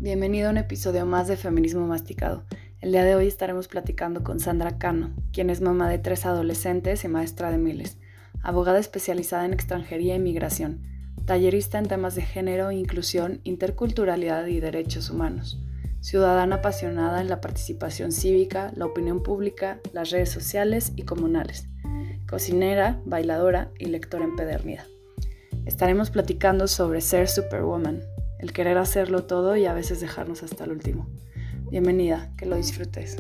Bienvenido a un episodio más de Feminismo Masticado. El día de hoy estaremos platicando con Sandra Cano, quien es mamá de 3 adolescentes y maestra de miles, abogada especializada en extranjería y migración, tallerista en temas de género, inclusión, interculturalidad y derechos humanos, ciudadana apasionada en la participación cívica, la opinión pública, las redes sociales y comunales, cocinera, bailadora y lectora empedernida. Estaremos platicando sobre ser Superwoman, el querer hacerlo todo y a veces dejarnos hasta el último. Bienvenida, que lo disfrutes.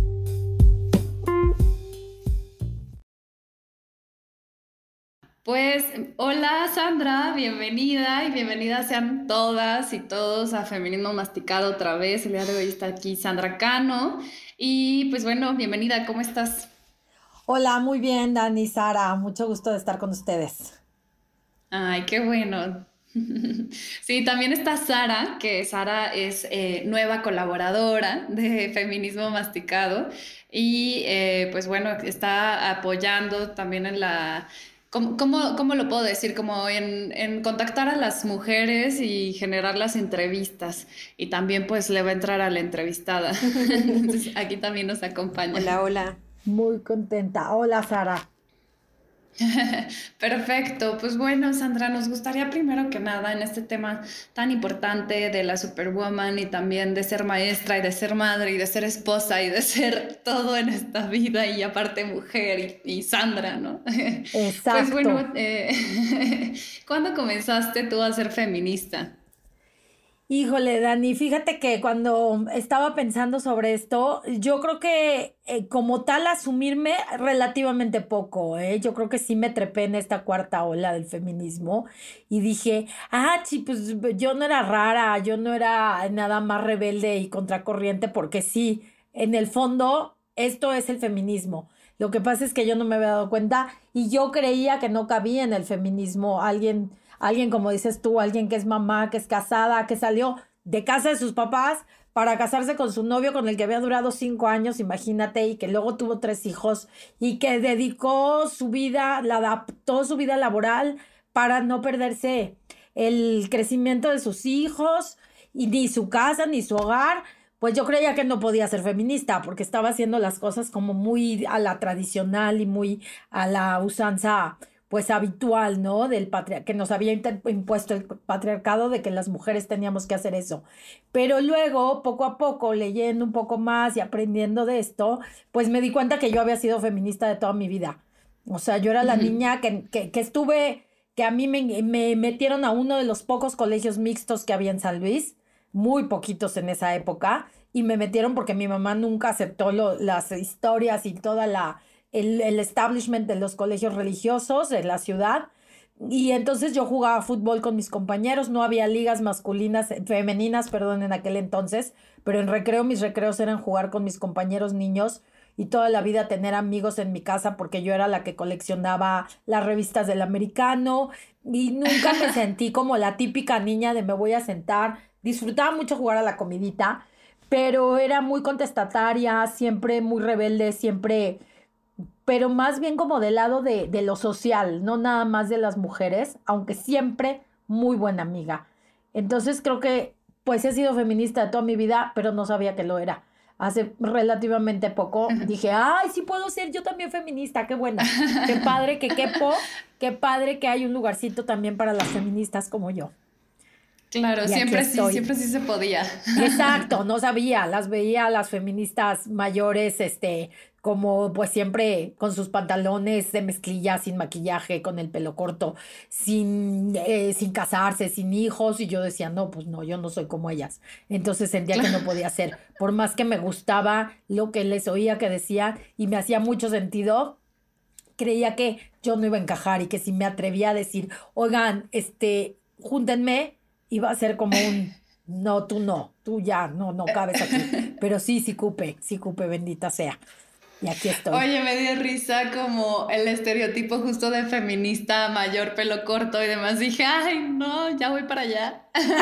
Pues hola Sandra, bienvenida y bienvenidas sean todas y todos a Feminismo Masticado otra vez. El día de hoy está aquí Sandra Cano y pues bueno, bienvenida, ¿cómo estás? Hola, muy bien, Dani, Sara, mucho gusto de estar con ustedes. Ay, qué bueno. Sí, también está Sara, que Sara es nueva colaboradora de Feminismo Masticado y pues bueno, está apoyando también en la, ¿cómo lo puedo decir? Como en contactar a las mujeres y generar las entrevistas y también pues le va a entrar a la entrevistada. Entonces aquí también nos acompaña. Hola, hola. Muy contenta. Hola, Sara. Perfecto, pues bueno, Sandra, nos gustaría primero que nada en este tema tan importante de la Superwoman y también de ser maestra y de ser madre y de ser esposa y de ser todo en esta vida y aparte mujer y Sandra, ¿no? Pues bueno, Exacto. ¿cuándo comenzaste tú a ser feminista? Híjole, Dani, fíjate que cuando estaba pensando sobre esto, yo creo que como tal asumirme relativamente poco, ¿eh? Yo creo que sí me trepé en esta cuarta ola del feminismo y dije, sí, pues yo no era rara, yo no era nada más rebelde y contracorriente, porque sí, en el fondo esto es el feminismo. Lo que pasa es que yo no me había dado cuenta y yo creía que no cabía en el feminismo alguien, como dices tú, alguien que es mamá, que es casada, que salió de casa de sus papás para casarse con su novio con el que había durado 5 años, imagínate, y que luego tuvo 3 hijos y que dedicó su vida, la adaptó su vida laboral para no perderse el crecimiento de sus hijos y ni su casa, ni su hogar. Pues yo creía que no podía ser feminista porque estaba haciendo las cosas como muy a la tradicional y muy a la usanza pues habitual, ¿no? Que nos había impuesto el patriarcado de que las mujeres teníamos que hacer eso. Pero luego, poco a poco, leyendo un poco más y aprendiendo de esto, pues me di cuenta que yo había sido feminista de toda mi vida. O sea, yo era la niña que a mí me metieron a uno de los pocos colegios mixtos que había en San Luis, muy poquitos en esa época, y me metieron porque mi mamá nunca aceptó las historias y toda el establishment de los colegios religiosos en la ciudad. Y entonces yo jugaba fútbol con mis compañeros, no había ligas femeninas, perdón, en aquel entonces, pero en recreo, mis recreos eran jugar con mis compañeros niños y toda la vida tener amigos en mi casa porque yo era la que coleccionaba las revistas del americano y nunca me sentí como la típica niña de me voy a sentar. Disfrutaba mucho jugar a la comidita, pero era muy contestataria, siempre muy rebelde, siempre, pero más bien como del lado de lo social, no nada más de las mujeres, aunque siempre muy buena amiga. Entonces creo que pues he sido feminista de toda mi vida, pero no sabía que lo era. Hace relativamente poco dije, ay, sí puedo ser yo también feminista, qué bueno, qué padre que quepo, qué padre que hay un lugarcito también para las feministas como yo. Claro, Y aquí estoy. siempre sí se podía. Exacto, no sabía, las veía a las feministas mayores, como pues siempre con sus pantalones de mezclilla, sin maquillaje, con el pelo corto, sin casarse, sin hijos, y yo decía, no, pues no, yo no soy como ellas. Entonces sentía que no podía ser, por más que me gustaba lo que les oía que decían y me hacía mucho sentido, creía que yo no iba a encajar y que si me atrevía a decir, oigan, júntenme, iba a ser como no, tú ya, no cabes aquí. Pero sí cupe, bendita sea. Y aquí estoy. Oye, me dio risa como el estereotipo justo de feminista mayor, pelo corto y demás. Dije, ay, no, ya voy para allá.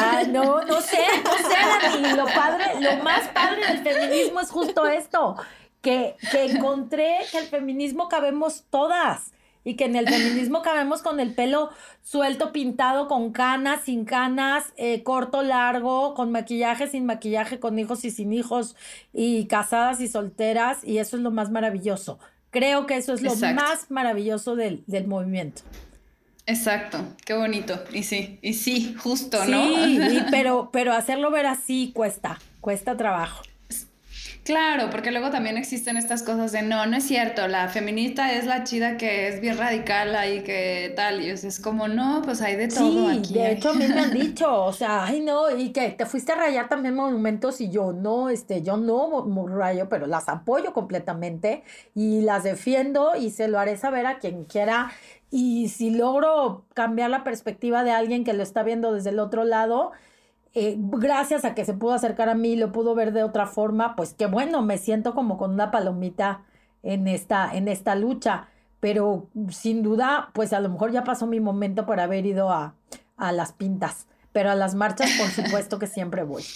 No sé, Dani, lo más padre del feminismo es justo esto, que encontré que el feminismo cabemos todas y que en el feminismo cabemos con el pelo suelto, pintado, con canas, sin canas, corto, largo, con maquillaje, sin maquillaje, con hijos y sin hijos, y casadas y solteras, y eso es lo más maravilloso. Creo que eso es lo Exacto. más maravilloso del movimiento. Exacto, qué bonito. Y sí, justo, ¿no? Sí, pero hacerlo ver así cuesta trabajo. Claro, porque luego también existen estas cosas de no, no es cierto, la feminista es la chida que es bien radical ahí que tal, y es como no, pues hay de todo Sí, aquí. de Hay. hecho a mí me han dicho, o sea, ay no, y que te fuiste a rayar también monumentos y yo no, yo no rayo, pero las apoyo completamente y las defiendo y se lo haré saber a quien quiera. Y si logro cambiar la perspectiva de alguien que lo está viendo desde el otro lado, gracias a que se pudo acercar a mí, lo pudo ver de otra forma, pues qué bueno, me siento como con una palomita en esta lucha, pero sin duda, pues a lo mejor ya pasó mi momento por haber ido a las pintas, pero a las marchas, por supuesto que siempre voy.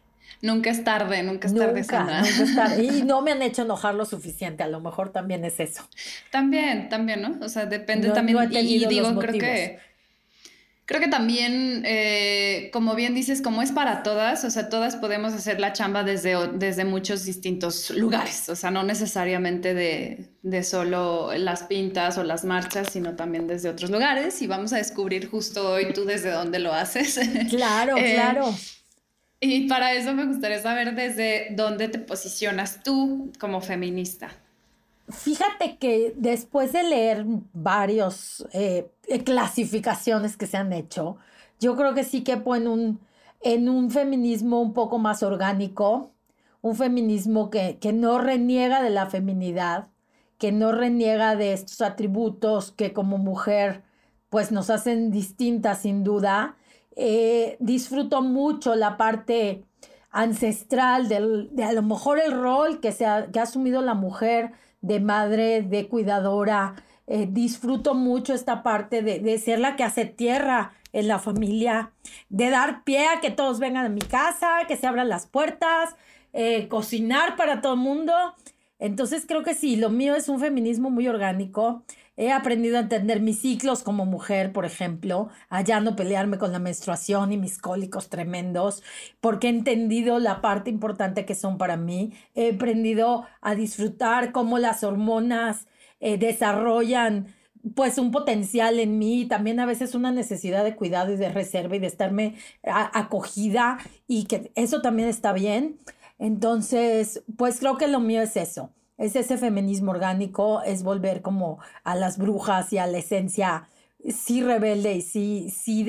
Nunca es tarde, Nunca, Sandra. nunca estar. Y no me han hecho enojar lo suficiente, a lo mejor también es eso. También, ¿no? O sea, depende No, no he también, y tenido los digo, motivos. creo que también, como bien dices, como es para todas, o sea, todas podemos hacer la chamba desde muchos distintos lugares, o sea, no necesariamente de solo las pintas o las marchas, sino también desde otros lugares, y vamos a descubrir justo hoy tú desde dónde lo haces. Claro, Eh, claro. y para eso me gustaría saber desde dónde te posicionas tú como feminista. Fíjate que después de leer varios clasificaciones que se han hecho, yo creo que sí quepo en un feminismo un poco más orgánico, un feminismo que no reniega de la feminidad, que no reniega de estos atributos que como mujer pues nos hacen distintas sin duda. Disfruto mucho la parte ancestral de a lo mejor el rol que ha asumido la mujer de madre, de cuidadora. Disfruto mucho esta parte de ser la que hace tierra en la familia, de dar pie a que todos vengan a mi casa, que se abran las puertas, cocinar para todo el mundo. Entonces creo que sí, lo mío es un feminismo muy orgánico. He aprendido a entender mis ciclos como mujer, por ejemplo, a ya no pelearme con la menstruación y mis cólicos tremendos, porque he entendido la parte importante que son para mí. He aprendido a disfrutar cómo las hormonas desarrollan pues un potencial en mí, también a veces una necesidad de cuidado y de reserva y de estarme acogida y que eso también está bien. Entonces, pues creo que lo mío es eso. Es ese feminismo orgánico, es volver como a las brujas y a la esencia, sí rebelde y sí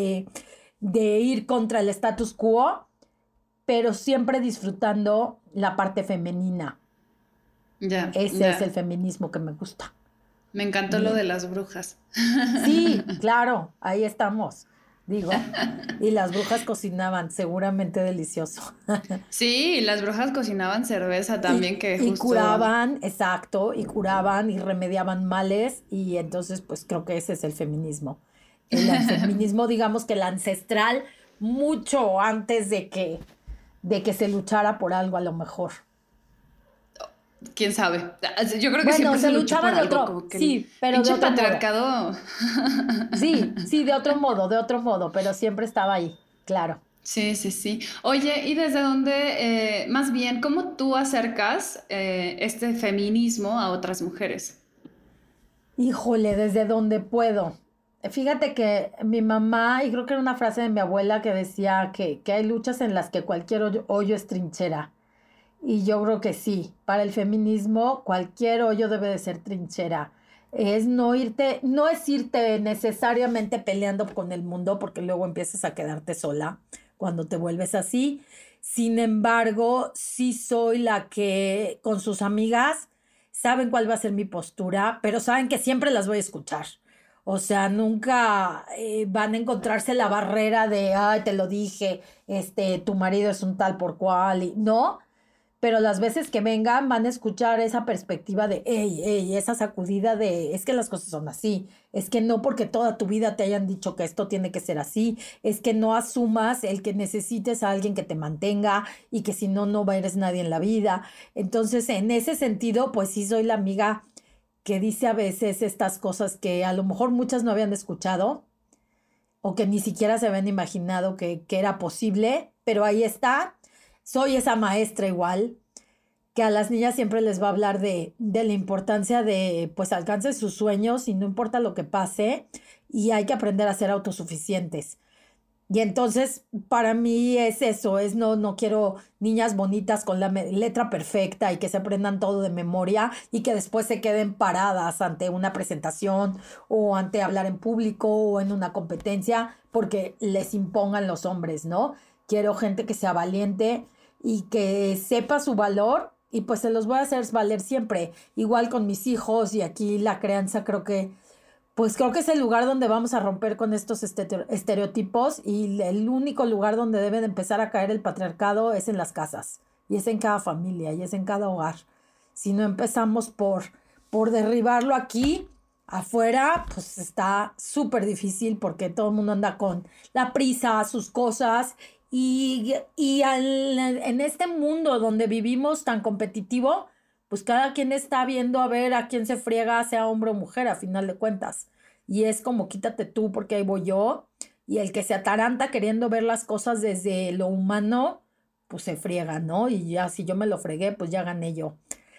de ir contra el status quo, pero siempre disfrutando la parte femenina. Ya, Ese es el ya. feminismo que me gusta. Me encantó lo Y de las brujas. sí, claro, ahí estamos, digo. Y las brujas cocinaban, seguramente delicioso. Sí, las brujas cocinaban cerveza Y, también, que y justo. curaban, exacto, y curaban y remediaban males, y entonces pues creo que ese es el feminismo. El feminismo, digamos que el ancestral, mucho antes de que se luchara por algo a lo mejor. ¿Quién sabe? Yo creo que Bueno, siempre se se luchó luchaba por de algo, otro, como que el sí, pero de pinche otro modo. patriarcado. Sí, sí, de otro modo, pero siempre estaba ahí, claro. Sí, sí, sí. Oye, ¿y desde dónde, más bien, cómo tú acercas este feminismo a otras mujeres? Híjole, desde donde puedo. Fíjate que mi mamá, y creo que era una frase de mi abuela que decía que hay luchas en las que cualquier hoyo es trinchera. Y yo creo que sí, para el feminismo cualquier hoyo debe de ser trinchera. No es irte necesariamente peleando con el mundo porque luego empiezas a quedarte sola cuando te vuelves así. Sin embargo, sí soy la que con sus amigas saben cuál va a ser mi postura, pero saben que siempre las voy a escuchar. O sea, nunca van a encontrarse la barrera de, ay, te lo dije, tu marido es un tal por cual, y no, pero las veces que vengan van a escuchar esa perspectiva de, hey, esa sacudida de, es que las cosas son así, es que no porque toda tu vida te hayan dicho que esto tiene que ser así, es que no asumas el que necesites a alguien que te mantenga y que si no, no eres nadie en la vida. Entonces, en ese sentido, pues sí soy la amiga que dice a veces estas cosas que a lo mejor muchas no habían escuchado o que ni siquiera se habían imaginado que era posible, pero ahí está. Soy esa maestra igual, que a las niñas siempre les va a hablar de la importancia de, pues, alcancen sus sueños y no importa lo que pase, y hay que aprender a ser autosuficientes. Y entonces, para mí es eso, no quiero niñas bonitas con la letra perfecta y que se aprendan todo de memoria y que después se queden paradas ante una presentación o ante hablar en público o en una competencia porque les impongan los hombres, ¿no? Quiero gente que sea valiente y que sepa su valor y pues se los voy a hacer valer siempre. Igual con mis hijos y aquí la crianza creo que es el lugar donde vamos a romper con estos estereotipos y el único lugar donde debe de empezar a caer el patriarcado es en las casas y es en cada familia y es en cada hogar. Si no empezamos por derribarlo aquí, afuera, pues está súper difícil porque todo el mundo anda con la prisa, sus cosas en este mundo donde vivimos tan competitivo, pues cada quien está viendo a ver a quién se friega, sea hombre o mujer, a final de cuentas. Y es como quítate tú porque ahí voy yo. Y el que se ataranta queriendo ver las cosas desde lo humano, pues se friega, ¿no? Y ya si yo me lo fregué, pues ya gané yo.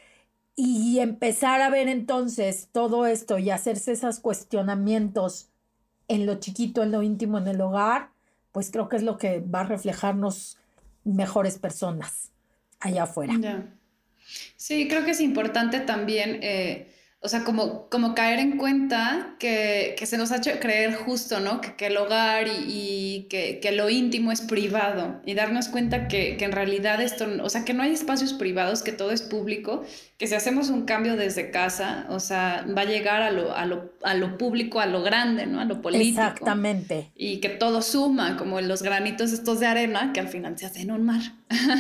Y empezar a ver entonces todo esto y hacerse esos cuestionamientos en lo chiquito, en lo íntimo, en el hogar, pues creo que es lo que va a reflejarnos mejores personas allá afuera. Ya. Sí, creo que es importante también, o sea, como caer en cuenta que se nos ha hecho creer justo, ¿no? Que el hogar y que lo íntimo es privado y darnos cuenta que en realidad esto, o sea, que no hay espacios privados, que todo es público, que si hacemos un cambio desde casa, o sea, va a llegar a lo público, a lo grande, ¿no? A lo político. Exactamente. Y que todo suma, como los granitos estos de arena que al final se hacen un mar.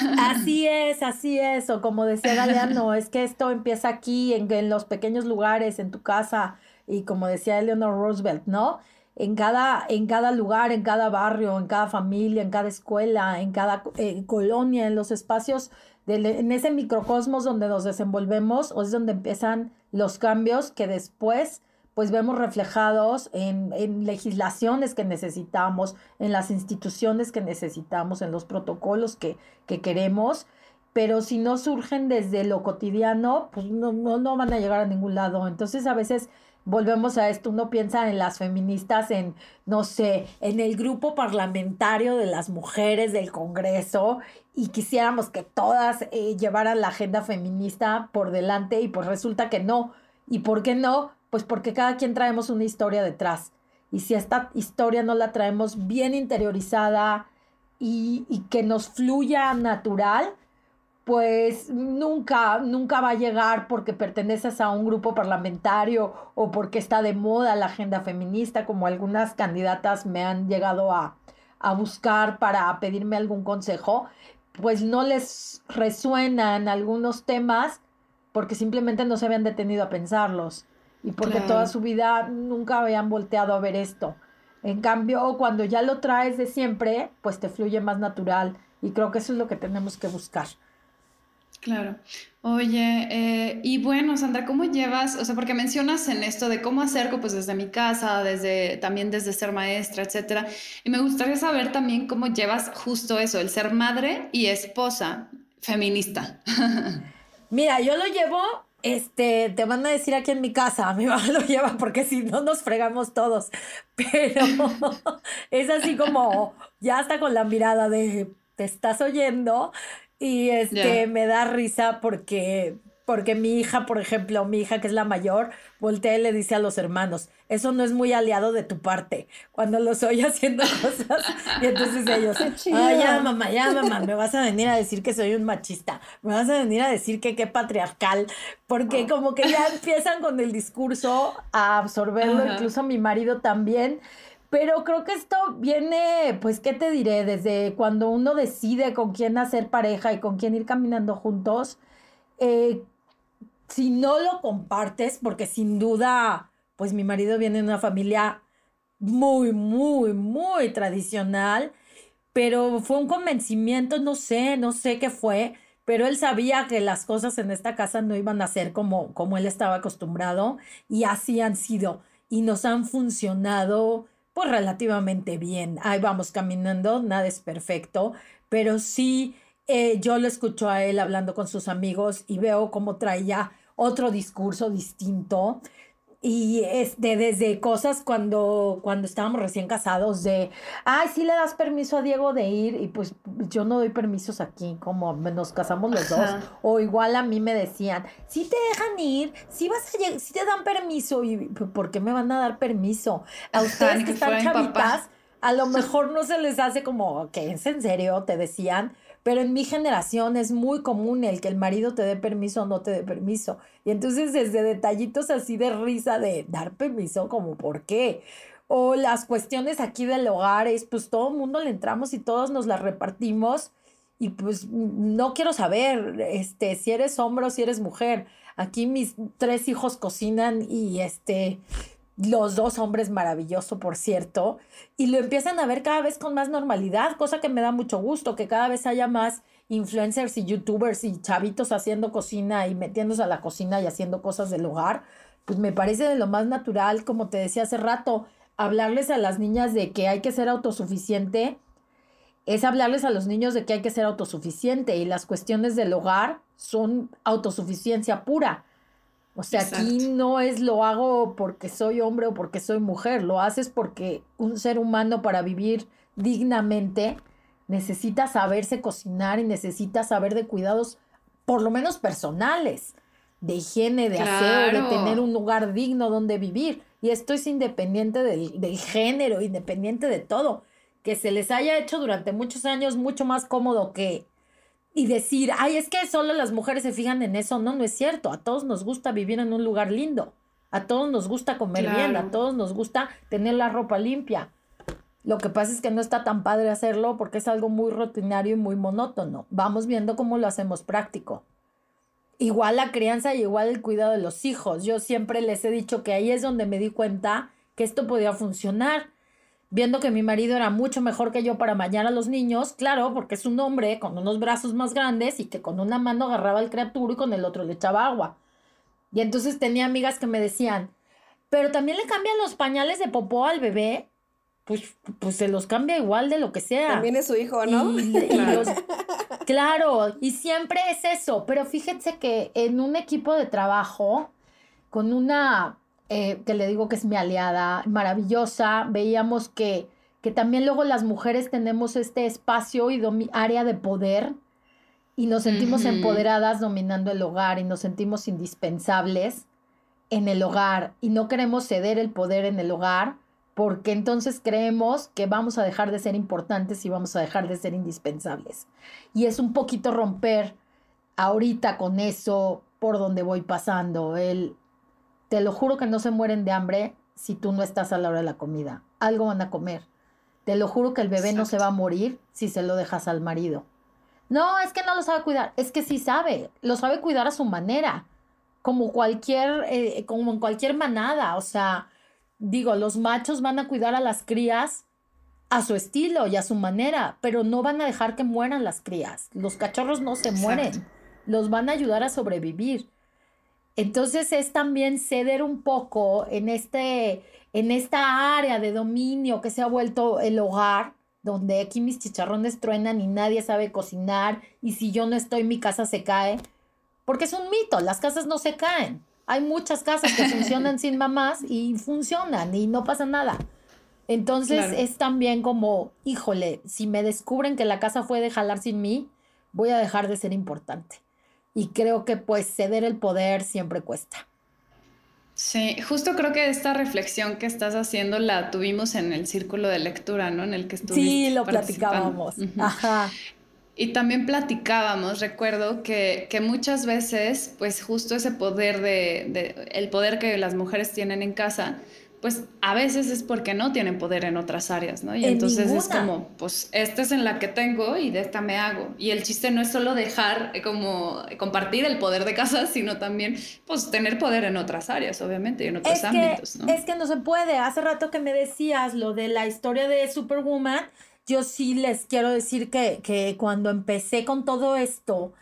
Así es, o como decía Galeano, es que esto empieza aquí, en los pequeños lugares, en tu casa, y como decía Eleanor Roosevelt, ¿no? En cada lugar, en cada barrio, en cada familia, en cada escuela, en cada colonia, en los espacios, en ese microcosmos donde nos desenvolvemos, o es donde empiezan los cambios que después pues vemos reflejados en legislaciones que necesitamos, en las instituciones que necesitamos, en los protocolos que queremos, pero si no surgen desde lo cotidiano, pues no van a llegar a ningún lado. Entonces a veces volvemos a esto, uno piensa en las feministas, no sé, en el grupo parlamentario de las mujeres del Congreso y quisiéramos que todas llevaran la agenda feminista por delante y pues resulta que no. ¿Y por qué no? Pues porque cada quien traemos una historia detrás. Y si esta historia no la traemos bien interiorizada y que nos fluya natural, pues nunca va a llegar porque perteneces a un grupo parlamentario o porque está de moda la agenda feminista, como algunas candidatas me han llegado a buscar para pedirme algún consejo, pues no les resuenan algunos temas porque simplemente no se habían detenido a pensarlos y porque toda Claro. su vida nunca habían volteado a ver esto. En cambio, cuando ya lo traes de siempre, pues te fluye más natural y creo que eso es lo que tenemos que buscar. Claro. Oye, y bueno, Sandra, ¿cómo llevas? O sea, porque mencionas en esto de cómo acerco, pues desde mi casa, también desde ser maestra, etcétera. Y me gustaría saber también cómo llevas justo eso, el ser madre y esposa feminista. Mira, yo lo llevo, te van a decir aquí en mi casa, mi mamá lo lleva porque si no nos fregamos todos, pero es así como, ya está con la mirada de, te estás oyendo, y Ya. me da risa porque mi hija, por ejemplo, mi hija que es la mayor, voltea y le dice a los hermanos, eso no es muy aliado de tu parte, cuando los oye haciendo cosas, y entonces ellos, ¡Qué ya mamá, me vas a venir a decir que soy un machista, me vas a venir a decir que qué patriarcal, porque como que ya empiezan con el discurso a absorberlo, Ajá. incluso mi marido también, pero creo que esto viene, pues, ¿qué te diré? Desde cuando uno decide con quién hacer pareja y con quién ir caminando juntos, eh, si no lo compartes, porque sin duda, pues mi marido viene de una familia muy, muy, muy tradicional, pero fue un convencimiento, no sé qué fue, pero él sabía que las cosas en esta casa no iban a ser como él estaba acostumbrado y así han sido y nos han funcionado pues relativamente bien. Ahí vamos caminando, nada es perfecto, pero sí yo lo escucho a él hablando con sus amigos y veo cómo trae ya otro discurso distinto. Y desde cosas cuando estábamos recién casados, ay, sí le das permiso a Diego de ir, y pues yo no doy permisos aquí, como nos casamos los dos, Ajá. o igual a mí me decían, sí te dejan ir, sí te dan permiso, y ¿por qué me van a dar permiso? A Ajá, ustedes ni que que están fuera mi chavitas, papá. a lo mejor no se les hace como, que es en serio, te decían, pero en mi generación es muy común el que el marido te dé permiso o no te dé permiso. Y entonces desde detallitos así de risa de dar permiso, como por qué. O las cuestiones aquí del hogar es pues todo el mundo le entramos y todos nos las repartimos. Y pues no quiero saber si eres hombre o si eres mujer. Aquí mis 3 hijos cocinan y los 2 hombres, maravilloso, por cierto, y lo empiezan a ver cada vez con más normalidad, cosa que me da mucho gusto, que cada vez haya más influencers y youtubers y chavitos haciendo cocina y metiéndose a la cocina y haciendo cosas del hogar, pues me parece de lo más natural, como te decía hace rato, hablarles a las niñas de que hay que ser autosuficiente, es hablarles a los niños de que hay que ser autosuficiente y las cuestiones del hogar son autosuficiencia pura. O sea, aquí Exacto. no es lo hago porque soy hombre o porque soy mujer, lo haces porque un ser humano para vivir dignamente necesita saberse cocinar y necesita saber de cuidados, por lo menos personales, de higiene, de aseo, de tener Claro. un lugar digno donde vivir. Y esto es independiente del género, independiente de todo. Que se les haya hecho durante muchos años mucho más cómodo que y decir, ay, es que solo las mujeres se fijan en eso. No, no es cierto. A todos nos gusta vivir en un lugar lindo. A todos nos gusta comer bien. A Claro. todos nos gusta tener la ropa limpia. Lo que pasa es que no está tan padre hacerlo porque es algo muy rutinario y muy monótono. Vamos viendo cómo lo hacemos práctico. Igual la crianza y igual el cuidado de los hijos. Yo siempre les he dicho que ahí es donde me di cuenta que esto podía funcionar viendo que mi marido era mucho mejor que yo para bañar a los niños, claro, porque es un hombre con unos brazos más grandes y que con una mano agarraba al criatura y con el otro le echaba agua. Y entonces tenía amigas que me decían, pero también le cambian los pañales de popó al bebé, pues se los cambia igual de lo que sea. También es su hijo, ¿no? Y Claro. claro, y siempre es eso, pero fíjense que en un equipo de trabajo, con una que le digo que es mi aliada, maravillosa, veíamos que también luego las mujeres tenemos este espacio y área de poder y nos sentimos Ujú. empoderadas dominando el hogar y nos sentimos indispensables en el hogar y no queremos ceder el poder en el hogar porque entonces creemos que vamos a dejar de ser importantes y vamos a dejar de ser indispensables. Y es un poquito romper ahorita con eso por donde voy pasando. Te lo juro que no se mueren de hambre si tú no estás a la hora de la comida. Algo van a comer. Te lo juro que el bebé no se va Exacto. a morir si se lo dejas al marido. No, es que no lo sabe cuidar. Es que sí sabe. Lo sabe cuidar a su manera. Como en cualquier manada. O sea, digo, los machos van a cuidar a las crías a su estilo y a su manera, pero no van a dejar que mueran las crías. Los cachorros no se Exacto. mueren. Los van a ayudar a sobrevivir. Entonces es también ceder un poco en esta área de dominio que se ha vuelto el hogar, donde aquí mis chicharrones truenan y nadie sabe cocinar, y si yo no estoy, mi casa se cae, porque es un mito, las casas no se caen. Hay muchas casas que funcionan sin mamás y funcionan y no pasa nada. Entonces Claro. es también como, híjole, si me descubren que la casa fue de jalar sin mí, voy a dejar de ser importante. Y creo que pues ceder el poder siempre cuesta. Sí, justo creo que esta reflexión que estás haciendo la tuvimos en el círculo de lectura, ¿no? En el que Sí, estuviste lo participando. platicábamos. Ujú. Ajá. Y también platicábamos, recuerdo que muchas veces, pues justo ese poder el poder que las mujeres tienen en casa, pues a veces es porque no tienen poder en otras áreas, ¿no? Y En entonces es ninguna. como, pues esta es en la que tengo y de esta me hago. Y el chiste no es solo dejar como compartir el poder de casa, sino también, pues tener poder en otras áreas, obviamente, y en otros Es que, ámbitos, ¿no? es que no se puede. Hace rato que me decías lo de la historia de Superwoman, yo sí les quiero decir que cuando empecé con todo esto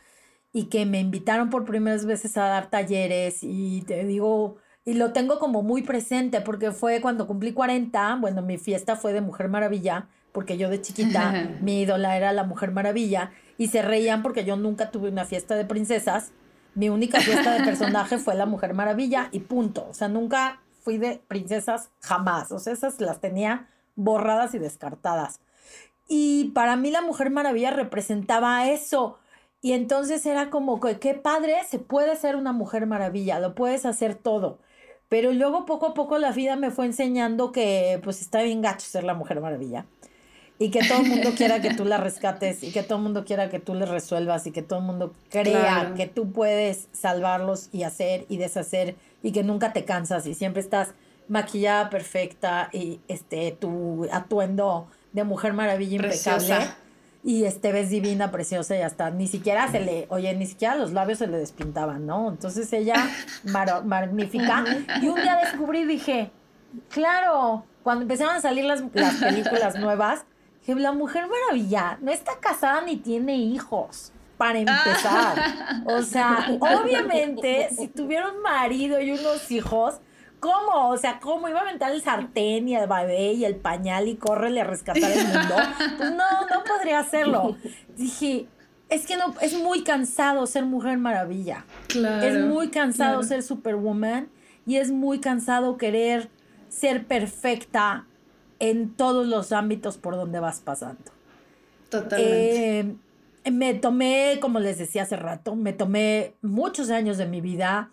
y que me invitaron por primeras veces a dar talleres y te digo, y lo tengo como muy presente porque fue cuando cumplí 40, bueno, mi fiesta fue de Mujer Maravilla, porque yo de chiquita, mi ídola era la Mujer Maravilla, y se reían porque yo nunca tuve una fiesta de princesas, mi única fiesta de personaje fue la Mujer Maravilla y punto, o sea, nunca fui de princesas jamás, o sea, esas las tenía borradas y descartadas. Y para mí la Mujer Maravilla representaba eso. Y entonces era como que qué padre, se puede ser una Mujer Maravilla, lo puedes hacer todo. Pero luego poco a poco la vida me fue enseñando que pues está bien gacho ser la Mujer Maravilla. Y que todo el mundo quiera que tú la rescates y que todo el mundo quiera que tú le resuelvas y que todo el mundo crea Claro. que tú puedes salvarlos y hacer y deshacer y que nunca te cansas y siempre estás maquillada perfecta y tu atuendo de Mujer Maravilla impecable Preciosa. y ves divina, preciosa y hasta ni siquiera ni siquiera los labios se le despintaban, ¿no? Entonces ella magnífica y un día descubrí, dije, claro, cuando empezaron a salir las películas nuevas, dije, la Mujer Maravilla no está casada ni tiene hijos, para empezar. O sea, obviamente, si tuviera un marido y unos hijos, ¿cómo? O sea, ¿cómo iba a aventar el sartén y el bebé y el pañal y córrele a rescatar el mundo? Pues no podría hacerlo. Dije, es que no, es muy cansado ser Mujer Maravilla. Claro. Es muy cansado Claro. ser Superwoman y es muy cansado querer ser perfecta en todos los ámbitos por donde vas pasando. Totalmente. Me tomé, como les decía hace rato, me tomé muchos años de mi vida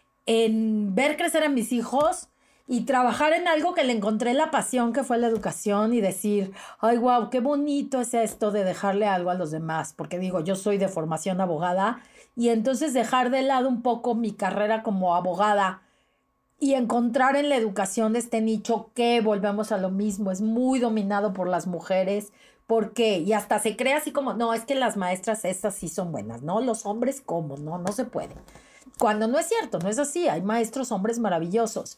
en ver crecer a mis hijos y trabajar en algo que le encontré la pasión, que fue la educación, y decir, ay, wow, qué bonito es esto de dejarle algo a los demás, porque digo, yo soy de formación abogada, y entonces dejar de lado un poco mi carrera como abogada y encontrar en la educación este nicho que volvemos a lo mismo, es muy dominado por las mujeres. ¿Por qué? Y hasta se cree así como, no, es que las maestras estas sí son buenas, ¿no? Los hombres, ¿cómo? No se puede. Cuando no es cierto, no es así. Hay maestros hombres maravillosos.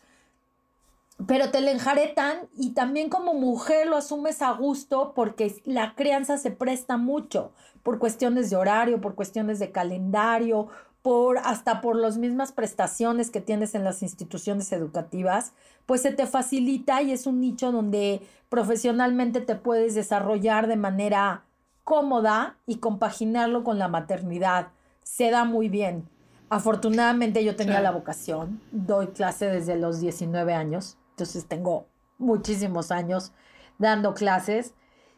Pero te le enjaretan y también como mujer lo asumes a gusto porque la crianza se presta mucho por cuestiones de horario, por cuestiones de calendario, hasta por las mismas prestaciones que tienes en las instituciones educativas, pues se te facilita y es un nicho donde profesionalmente te puedes desarrollar de manera cómoda y compaginarlo con la maternidad. Se da muy bien. Afortunadamente yo tenía la vocación, doy clase desde los 19 años, entonces tengo muchísimos años dando clases,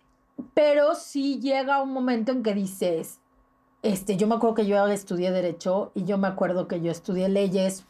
pero sí llega un momento en que dices, yo me acuerdo que yo estudié Derecho y yo me acuerdo que yo estudié leyes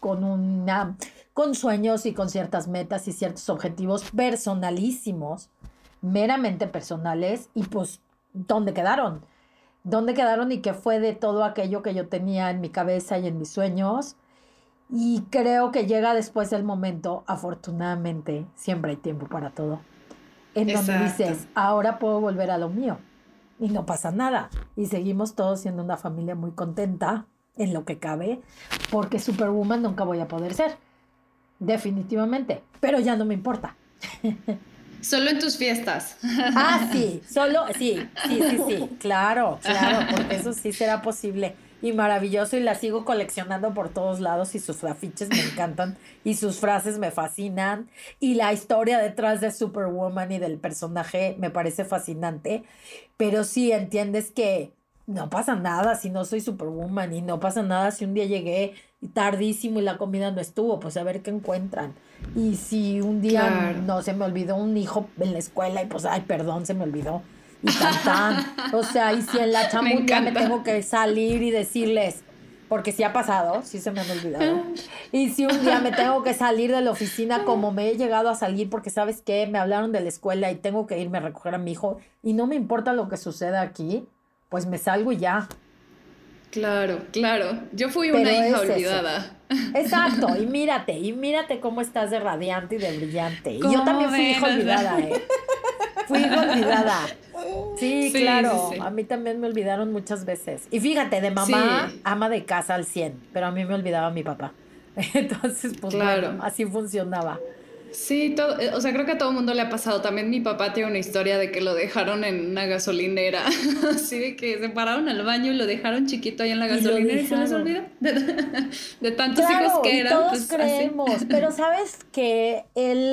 con sueños y con ciertas metas y ciertos objetivos personalísimos, meramente personales, y pues, ¿dónde quedaron? ¿Dónde quedaron y qué fue de todo aquello que yo tenía en mi cabeza y en mis sueños? Y creo que llega después del momento, afortunadamente, siempre hay tiempo para todo, en donde dices, ahora puedo volver a lo mío y no pasa nada. Y seguimos todos siendo una familia muy contenta en lo que cabe, porque Superwoman nunca voy a poder ser, definitivamente, pero ya no me importa. Solo en tus fiestas. Ah, sí, sí, claro, porque eso sí será posible y maravilloso y la sigo coleccionando por todos lados y sus afiches me encantan y sus frases me fascinan y la historia detrás de Superwoman y del personaje me parece fascinante, pero sí entiendes que no pasa nada si no soy Superwoman y no pasa nada si un día llegué tardísimo y la comida no estuvo, pues a ver qué encuentran. Y si un día no se me olvidó un hijo en la escuela y pues, ay, perdón, se me olvidó. Y tan. O sea, y si en la chamba un día me tengo que salir y decirles, porque sí ha pasado, sí se me han olvidado. Y si un día me tengo que salir de la oficina como me he llegado a salir porque, ¿sabes qué? Me hablaron de la escuela y tengo que irme a recoger a mi hijo y no me importa lo que suceda aquí, pues me salgo y ya. Claro. Yo fui una hija olvidada. Exacto, y mírate cómo estás de radiante y de brillante. Y yo también fui hija olvidada, Fui hija olvidada. Sí, claro, sí. A mí también me olvidaron muchas veces. Y fíjate, de mamá, ama de casa al 100, pero a mí me olvidaba mi papá. Entonces, pues bueno, así funcionaba. Sí, o sea, creo que a todo mundo le ha pasado. También mi papá tiene una historia de que lo dejaron en una gasolinera, así de que se pararon al baño y lo dejaron chiquito ahí en la Y lo gasolinera y se les dejaron. olvidó de tantos hijos Claro, que y eran, todos pues así. creemos, pero sabes que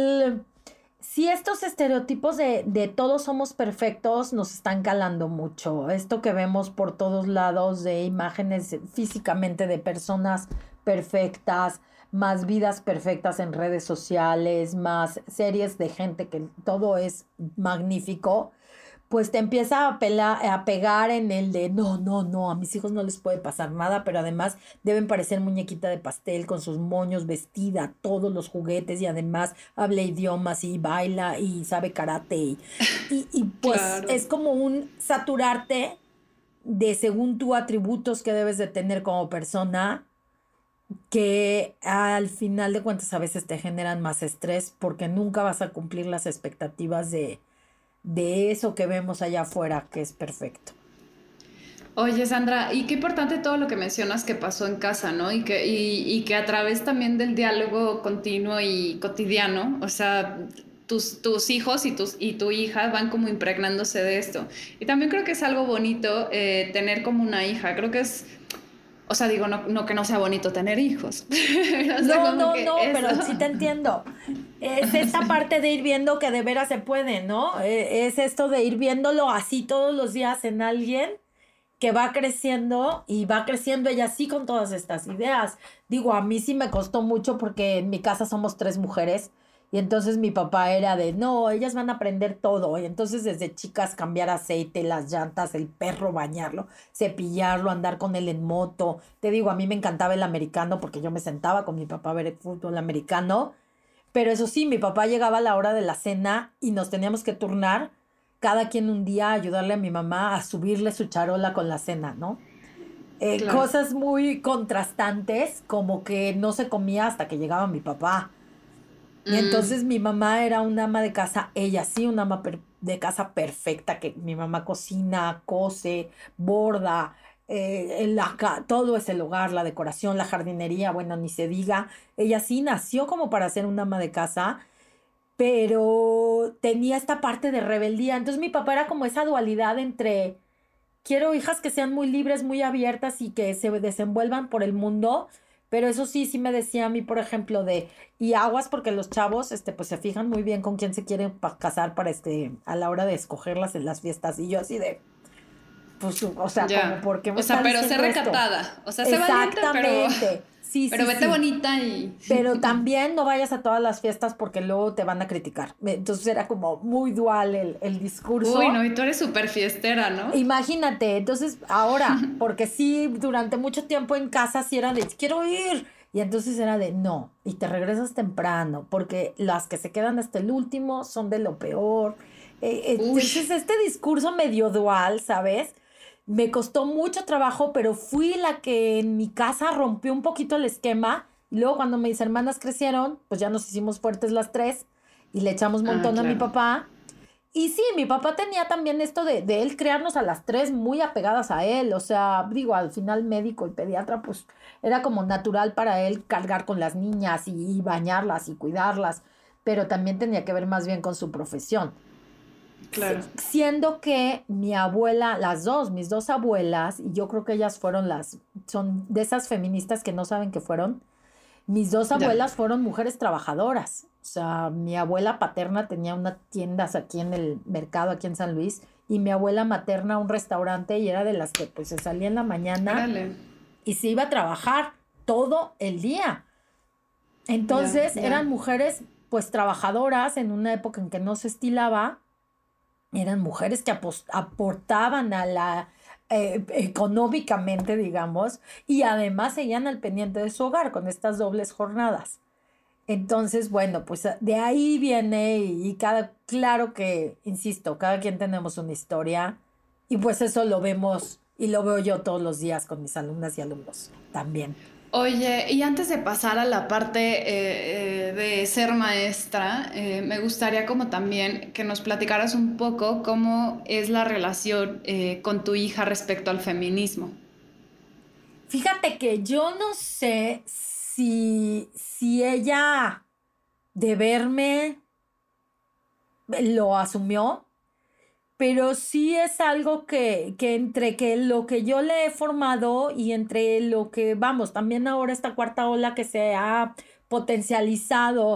si estos estereotipos de todos somos perfectos nos están calando mucho. Esto que vemos por todos lados de imágenes físicamente de personas perfectas, más vidas perfectas en redes sociales, más series de gente que todo es magnífico, pues te empieza a pegar en el de no, no, no, a mis hijos no les puede pasar nada, pero además deben parecer muñequita de pastel con sus moños, vestida, todos los juguetes y además habla idiomas y baila y sabe karate y pues Claro. es como un saturarte de según tú atributos que debes de tener como persona que al final de cuentas a veces te generan más estrés porque nunca vas a cumplir las expectativas de eso que vemos allá afuera, que es perfecto. Oye, Sandra, y qué importante todo lo que mencionas que pasó en casa, ¿no? Y que a través también del diálogo continuo y cotidiano, o sea, tus hijos y tu hija van como impregnándose de esto. Y también creo que es algo bonito tener como una hija. Creo que es, o sea, digo, no que no sea bonito tener hijos, pero o sea, No, como no, que no, eso. pero sí te entiendo. Es esta parte de ir viendo que de veras se puede, ¿no? Es esto de ir viéndolo así todos los días en alguien que va creciendo y va creciendo ella sí con todas estas ideas. Digo, a mí sí me costó mucho porque en mi casa somos tres mujeres y entonces mi papá era de, no, ellas van a aprender todo. Y entonces desde chicas cambiar aceite, las llantas, el perro, bañarlo, cepillarlo, andar con él en moto. Te digo, a mí me encantaba el americano porque yo me sentaba con mi papá a ver el fútbol americano. Pero eso sí, mi papá llegaba a la hora de la cena y nos teníamos que turnar cada quien un día a ayudarle a mi mamá a subirle su charola con la cena, ¿no? Claro. Cosas muy contrastantes, como que no se comía hasta que llegaba mi papá. Y Mm, entonces mi mamá era una ama de casa, ella sí, una ama de casa perfecta, que mi mamá cocina, cose, borda, todo es el hogar, la decoración, la jardinería, bueno, ni se diga. Ella sí nació como para ser una ama de casa, pero tenía esta parte de rebeldía. Entonces mi papá era como esa dualidad entre quiero hijas que sean muy libres, muy abiertas y que se desenvuelvan por el mundo, pero eso sí, sí me decía a mí, por ejemplo, y aguas porque los chavos, pues se fijan muy bien con quién se quieren casar para, a la hora de escogerlas en las fiestas. Y yo así de, pues, o sea, como, ya. ¿por qué me O está sea, pero sé diciendo esto? recatada. O sea, sé valiente, Exactamente. Sí, pero sí, vete sí. bonita y. Pero también no vayas a todas las fiestas porque luego te van a criticar. Entonces era como muy dual el Uy, discurso. no, y tú eres súper fiestera, ¿no? Imagínate, entonces ahora, porque sí, durante mucho tiempo en casa sí era de, quiero ir. Y entonces era de, no, y te regresas temprano, porque las que se quedan hasta el último son de lo peor. Uy, Entonces este discurso medio dual, ¿sabes? Me costó mucho trabajo, pero fui la que en mi casa rompió un poquito el esquema. Y luego cuando mis hermanas crecieron, pues ya nos hicimos fuertes las tres y le echamos ah, montón a mi claro. papá. Y sí, mi papá tenía también esto de él crearnos a las tres muy apegadas a él. O sea, digo, al final médico y pediatra, pues era como natural para él cargar con las niñas y bañarlas y cuidarlas, pero también tenía que ver más bien con su profesión. Claro. Siendo que mi abuela, mis dos abuelas, y yo creo que ellas fueron son de esas feministas que no saben que fueron, mis dos Ya. abuelas fueron mujeres trabajadoras. O sea, mi abuela paterna tenía unas tiendas aquí en el mercado, aquí en San Luis, y mi abuela materna un restaurante y era de las que pues se salía en la mañana Órale. y se iba a trabajar todo el día. Ya, Entonces ya. eran mujeres pues trabajadoras en una época en que no se estilaba, eran mujeres que aportaban a económicamente, digamos, y además seguían al pendiente de su hogar con estas dobles jornadas. Entonces, bueno, pues de ahí viene y claro que, insisto, cada quien tenemos una historia y pues eso lo vemos y lo veo yo todos los días con mis alumnas y alumnos también. Oye, y antes de pasar a la parte de ser maestra, me gustaría como también que nos platicaras un poco cómo es la relación con tu hija respecto al feminismo. Fíjate que yo no sé si ella de verme, lo asumió, pero sí es algo que entre que lo que yo le he formado y entre lo que, vamos, también ahora esta cuarta ola que se ha potencializado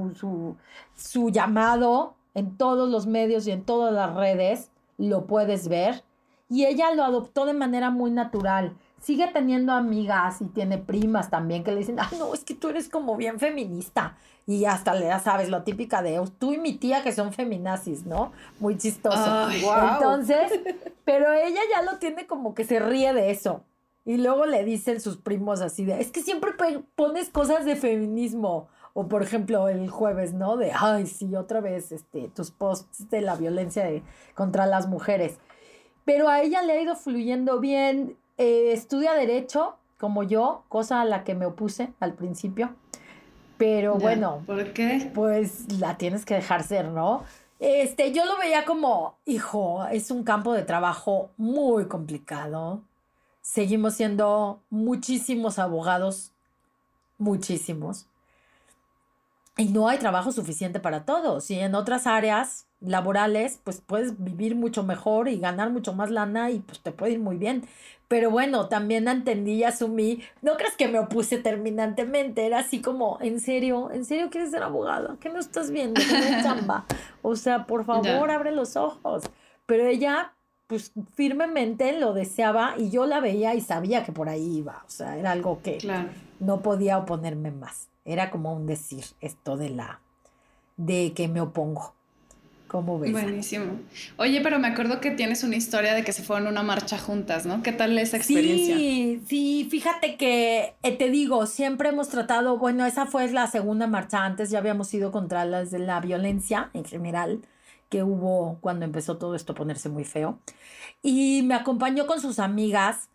su llamado en todos los medios y en todas las redes, lo puedes ver. Y ella lo adoptó de manera muy natural. Sigue teniendo amigas y tiene primas también que le dicen, ah, no, es que tú eres como bien feminista. Y hasta le ya sabes, lo típica de tú y mi tía que son feminazis, ¿no? Muy chistoso. Ay, Wow. Entonces, pero ella ya lo tiene como que se ríe de eso. Y luego le dicen sus primos así de, es que siempre pones cosas de feminismo. O por ejemplo, el jueves, ¿no? De, ay, sí, otra vez, tus posts de la violencia contra las mujeres. Pero a ella le ha ido fluyendo bien. Estudia Derecho, como yo, cosa a la que me opuse al principio. Pero ya. bueno, ¿Por qué? pues la tienes que dejar ser, ¿no? Yo lo veía como, hijo, es un campo de trabajo muy complicado. Seguimos siendo muchísimos abogados, muchísimos. Y no hay trabajo suficiente para todos. Y en otras áreas laborales, pues puedes vivir mucho mejor y ganar mucho más lana y pues te puede ir muy bien. Pero bueno, también entendí y asumí, no crees que me opuse terminantemente, era así como, ¿en serio quieres ser abogada? ¿Qué no estás viendo? ¿Que no hay chamba? O sea, por favor, Ya. abre los ojos. Pero ella, pues firmemente lo deseaba y yo la veía y sabía que por ahí iba. O sea, era algo que Claro. no podía oponerme más. Era como un decir esto de que me opongo. ¿Cómo ves? Buenísimo. Oye, pero me acuerdo que tienes una historia de que se fueron a una marcha juntas, ¿no? ¿Qué tal esa experiencia? Sí, fíjate que te digo, siempre hemos tratado, bueno, esa fue la segunda marcha, antes ya habíamos ido contra la violencia en general que hubo cuando empezó todo esto a ponerse muy feo. Y me acompañó con sus amigas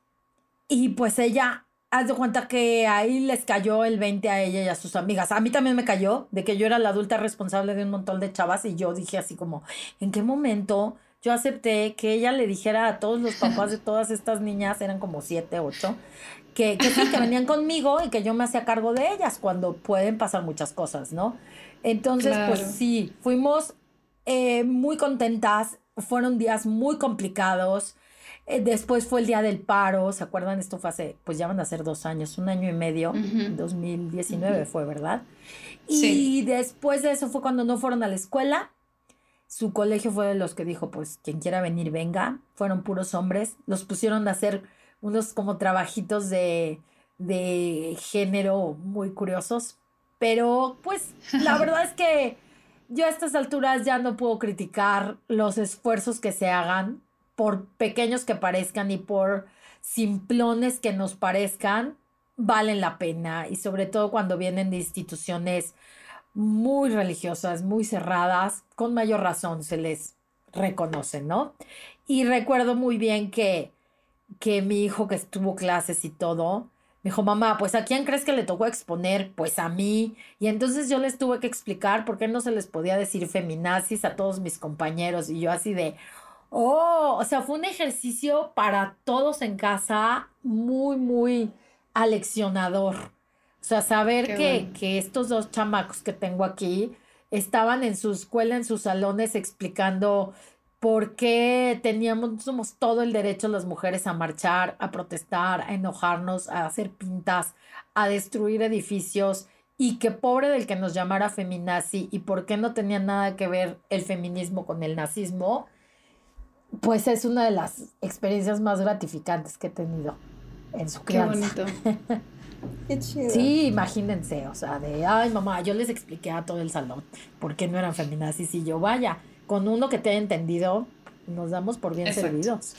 y pues ella, haz de cuenta que ahí les cayó el 20 a ella y a sus amigas. A mí también me cayó de que yo era la adulta responsable de un montón de chavas y yo dije así como, ¿en qué momento yo acepté que ella le dijera a todos los papás de todas estas niñas, eran como 7, 8, que sí, que venían conmigo y que yo me hacía cargo de ellas cuando pueden pasar muchas cosas, ¿no? Entonces, pues Claro. sí, fuimos muy contentas, fueron días muy complicados. Después fue el día del paro, ¿se acuerdan? Esto fue hace, pues ya van a ser 2 años, 1 año y medio, Ujú, 2019 ujú. fue, ¿verdad? Sí. Y después de eso fue cuando no fueron a la escuela. Su colegio fue de los que dijo, pues quien quiera venir, venga. Fueron puros hombres. Los pusieron a hacer unos como trabajitos de género muy curiosos. Pero pues la verdad es que yo a estas alturas ya no puedo criticar los esfuerzos que se hagan, por pequeños que parezcan y por simplones que nos parezcan, valen la pena. Y sobre todo cuando vienen de instituciones muy religiosas, muy cerradas, con mayor razón se les reconoce, ¿no? Y recuerdo muy bien que mi hijo que estuvo clases y todo, me dijo, mamá, pues ¿a quién crees que le tocó exponer? Pues a mí. Y entonces yo les tuve que explicar por qué no se les podía decir feminazis a todos mis compañeros. Y yo así de, oh, o sea, fue un ejercicio para todos en casa muy, muy aleccionador. O sea, saber Qué bueno. que estos dos chamacos que tengo aquí estaban en su escuela, en sus salones, explicando por qué somos todo el derecho las mujeres a marchar, a protestar, a enojarnos, a hacer pintas, a destruir edificios, y que pobre del que nos llamara feminazi y por qué no tenía nada que ver el feminismo con el nazismo, pues es una de las experiencias más gratificantes que he tenido en su Qué crianza. bonito. Qué chido. Sí, imagínense, o sea, de, ay, mamá, yo les expliqué a todo el salón por qué no eran feminazis y yo, vaya, con uno que te haya entendido, nos damos por bien Exacto. servidos.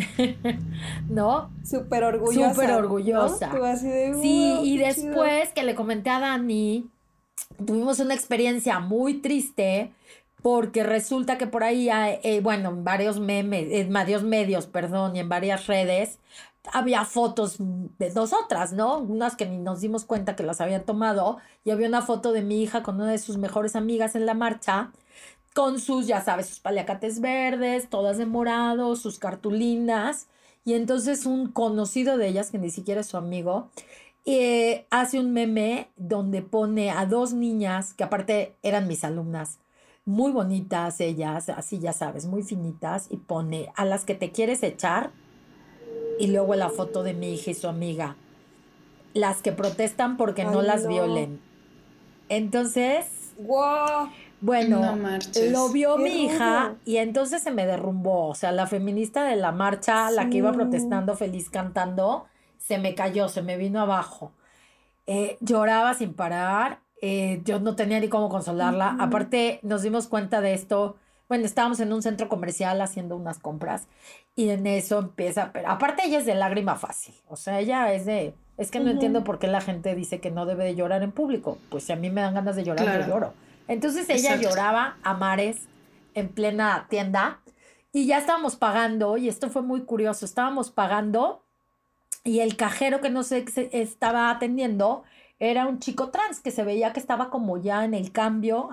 ¿No? Súper orgullosa. Súper orgullosa. ¿No? Tú así de, Sí, wow, y qué chido. después que le comenté a Dani, tuvimos una experiencia muy triste porque resulta que por ahí, bueno, en varios memes, en varios medios, perdón, y en varias redes, había fotos de nosotras, ¿no? Unas que ni nos dimos cuenta que las habían tomado, y había una foto de mi hija con una de sus mejores amigas en la marcha, con sus, ya sabes, sus paliacates verdes, todas de morado, sus cartulinas, y entonces un conocido de ellas, que ni siquiera es su amigo, hace un meme donde pone a 2 niñas, que aparte eran mis alumnas, muy bonitas ellas, así ya sabes, muy finitas, y pone a las que te quieres echar, y luego la foto de mi hija y su amiga, las que protestan porque no Ay, las no. violen. Entonces, ¡Wow! No bueno, lo marches. vio ¡Qué mi hija rudo! y entonces se me derrumbó. O sea, la feminista de la marcha, la que iba Sí. protestando feliz cantando, se me cayó, se me vino abajo. Lloraba sin parar, yo no tenía ni cómo consolarla. Ujú. Aparte, nos dimos cuenta de esto. Bueno, estábamos en un centro comercial haciendo unas compras y en eso empieza, pero aparte ella es de lágrima fácil, o sea, ella es que no entiendo Ujú. por qué la gente dice que no debe de llorar en público, pues si a mí me dan ganas de llorar, yo Claro, lloro. Entonces ella exacto. lloraba a mares en plena tienda y ya estábamos pagando y esto fue muy curioso, estábamos pagando y el cajero que nos estaba atendiendo era un chico trans que se veía que estaba como ya en el cambio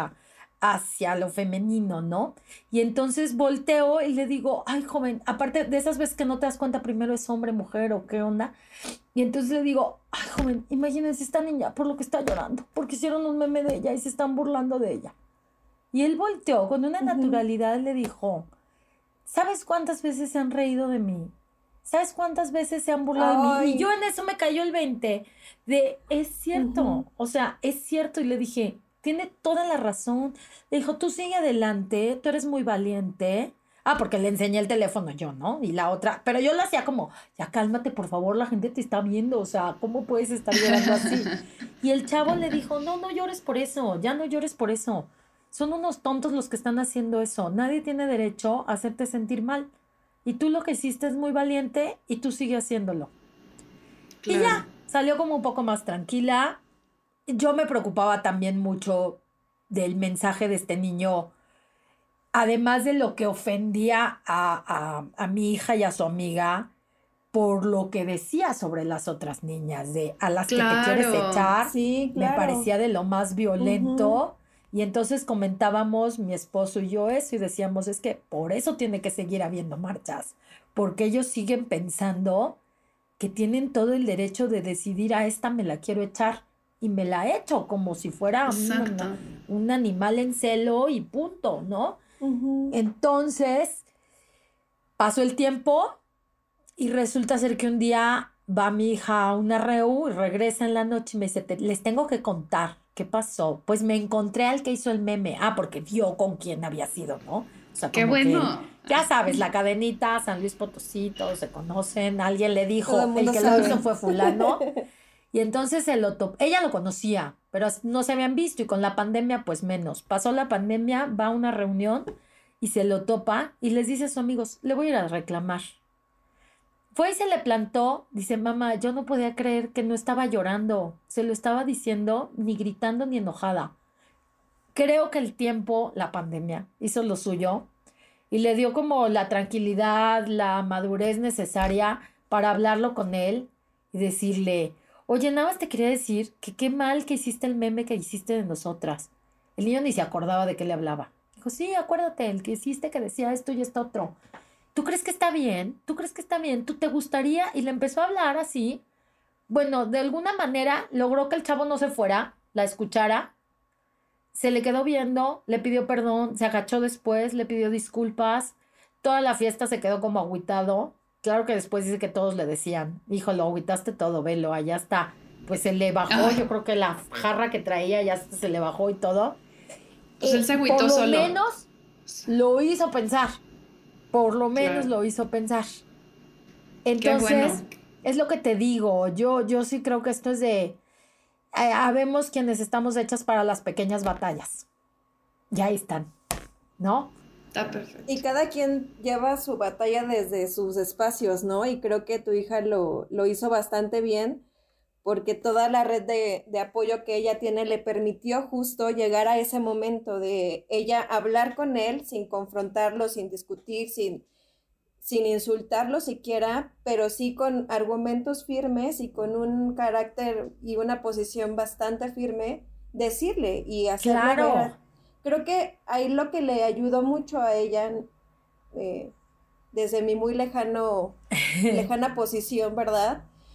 hacia lo femenino, ¿no? Y entonces volteo y le digo, ay, joven, aparte de esas veces que no te das cuenta primero es hombre, mujer o qué onda. Y entonces le digo, ay, joven, imagínense esta niña por lo que está llorando, porque hicieron un meme de ella y se están burlando de ella. Y él volteó con una Ujú. naturalidad y le dijo, ¿sabes cuántas veces se han reído de mí? ¿Sabes cuántas veces se han burlado de mí? Y yo Ay. en eso me cayó el 20 de, es Ujú. cierto, o sea, es cierto. Y le dije, tiene toda la razón. Le dijo, tú sigue adelante, tú eres muy valiente. Ah, porque le enseñé el teléfono yo, ¿no? Y la otra, pero yo lo hacía como, ya cálmate, por favor, la gente te está viendo, o sea, ¿cómo puedes estar llorando así? Y el chavo le dijo, no, no llores por eso, ya no llores por eso. Son unos tontos los que están haciendo eso. Nadie tiene derecho a hacerte sentir mal. Y tú lo que hiciste es muy valiente y tú sigues haciéndolo. Y Claro. ya, salió como un poco más tranquila. Yo me preocupaba también mucho del mensaje de este niño, además de lo que ofendía a mi hija y a su amiga por lo que decía sobre las otras niñas, de a las que te quieres Claro. echar, Sí, me claro. parecía de lo más Ujú. violento. Y entonces comentábamos mi esposo y yo eso y decíamos, es que por eso tiene que seguir habiendo marchas, porque ellos siguen pensando que tienen todo el derecho de decidir a esta me la quiero echar y me la echo como si fuera Exacto. un animal en celo y punto, ¿no? Ujú. Entonces pasó el tiempo y resulta ser que un día va mi hija a una reu y regresa en la noche y me dice, les tengo que contar qué pasó. Pues me encontré al que hizo el meme. Ah, porque vio con quién había sido, ¿no? O sea, Qué como que él, bueno. ya sabes, la cadenita, San Luis Potosí, todos se conocen. Alguien le Todo el dijo, el mundo que lo hizo sabe. fue fulano. Y entonces ella lo conocía, pero no se habían visto y con la pandemia pues menos. Pasó la pandemia, va a una reunión y se lo topa y les dice a sus amigos, le voy a ir a reclamar. Fue y se le plantó, dice, mamá, yo no podía creer que no estaba llorando, se lo estaba diciendo ni gritando ni enojada. Creo que el tiempo, la pandemia, hizo lo suyo y le dio como la tranquilidad, la madurez necesaria para hablarlo con él y decirle, oye, nada más te quería decir que qué mal que hiciste el meme que hiciste de nosotras. El niño ni se acordaba de qué le hablaba. Dijo, sí, acuérdate, el que hiciste que decía esto y esto otro. ¿Tú crees que está bien? ¿Tú crees que está bien? ¿Tú te gustaría? Y le empezó a hablar así. Bueno, de alguna manera logró que el chavo no se fuera, la escuchara, se le quedó viendo, le pidió perdón, se agachó después, le pidió disculpas. Toda la fiesta se quedó como agüitado. Claro que después dice que todos le decían, hijo, lo agüitaste todo, velo, allá está. Pues se le bajó, Ay, yo creo que la jarra que traía ya se le bajó y todo. pues él se Por agüitó lo solo. menos lo hizo pensar, por lo menos Claro. lo hizo pensar. Qué bueno. Entonces, es lo que te digo, yo sí creo que esto es de, habemos quienes estamos hechas para las pequeñas batallas. Ya ahí están, ¿no? Está perfecto. Y cada quien lleva su batalla desde sus espacios, ¿no? Y creo que tu hija lo hizo bastante bien porque toda la red de apoyo que ella tiene le permitió justo llegar a ese momento de ella hablar con él sin confrontarlo, sin discutir, sin insultarlo siquiera, pero sí con argumentos firmes y con un carácter y una posición bastante firme, decirle y hacerle ver. Claro, Creo que ahí lo que le ayudó mucho a ella, eh, desde mi muy lejana posición, ¿verdad?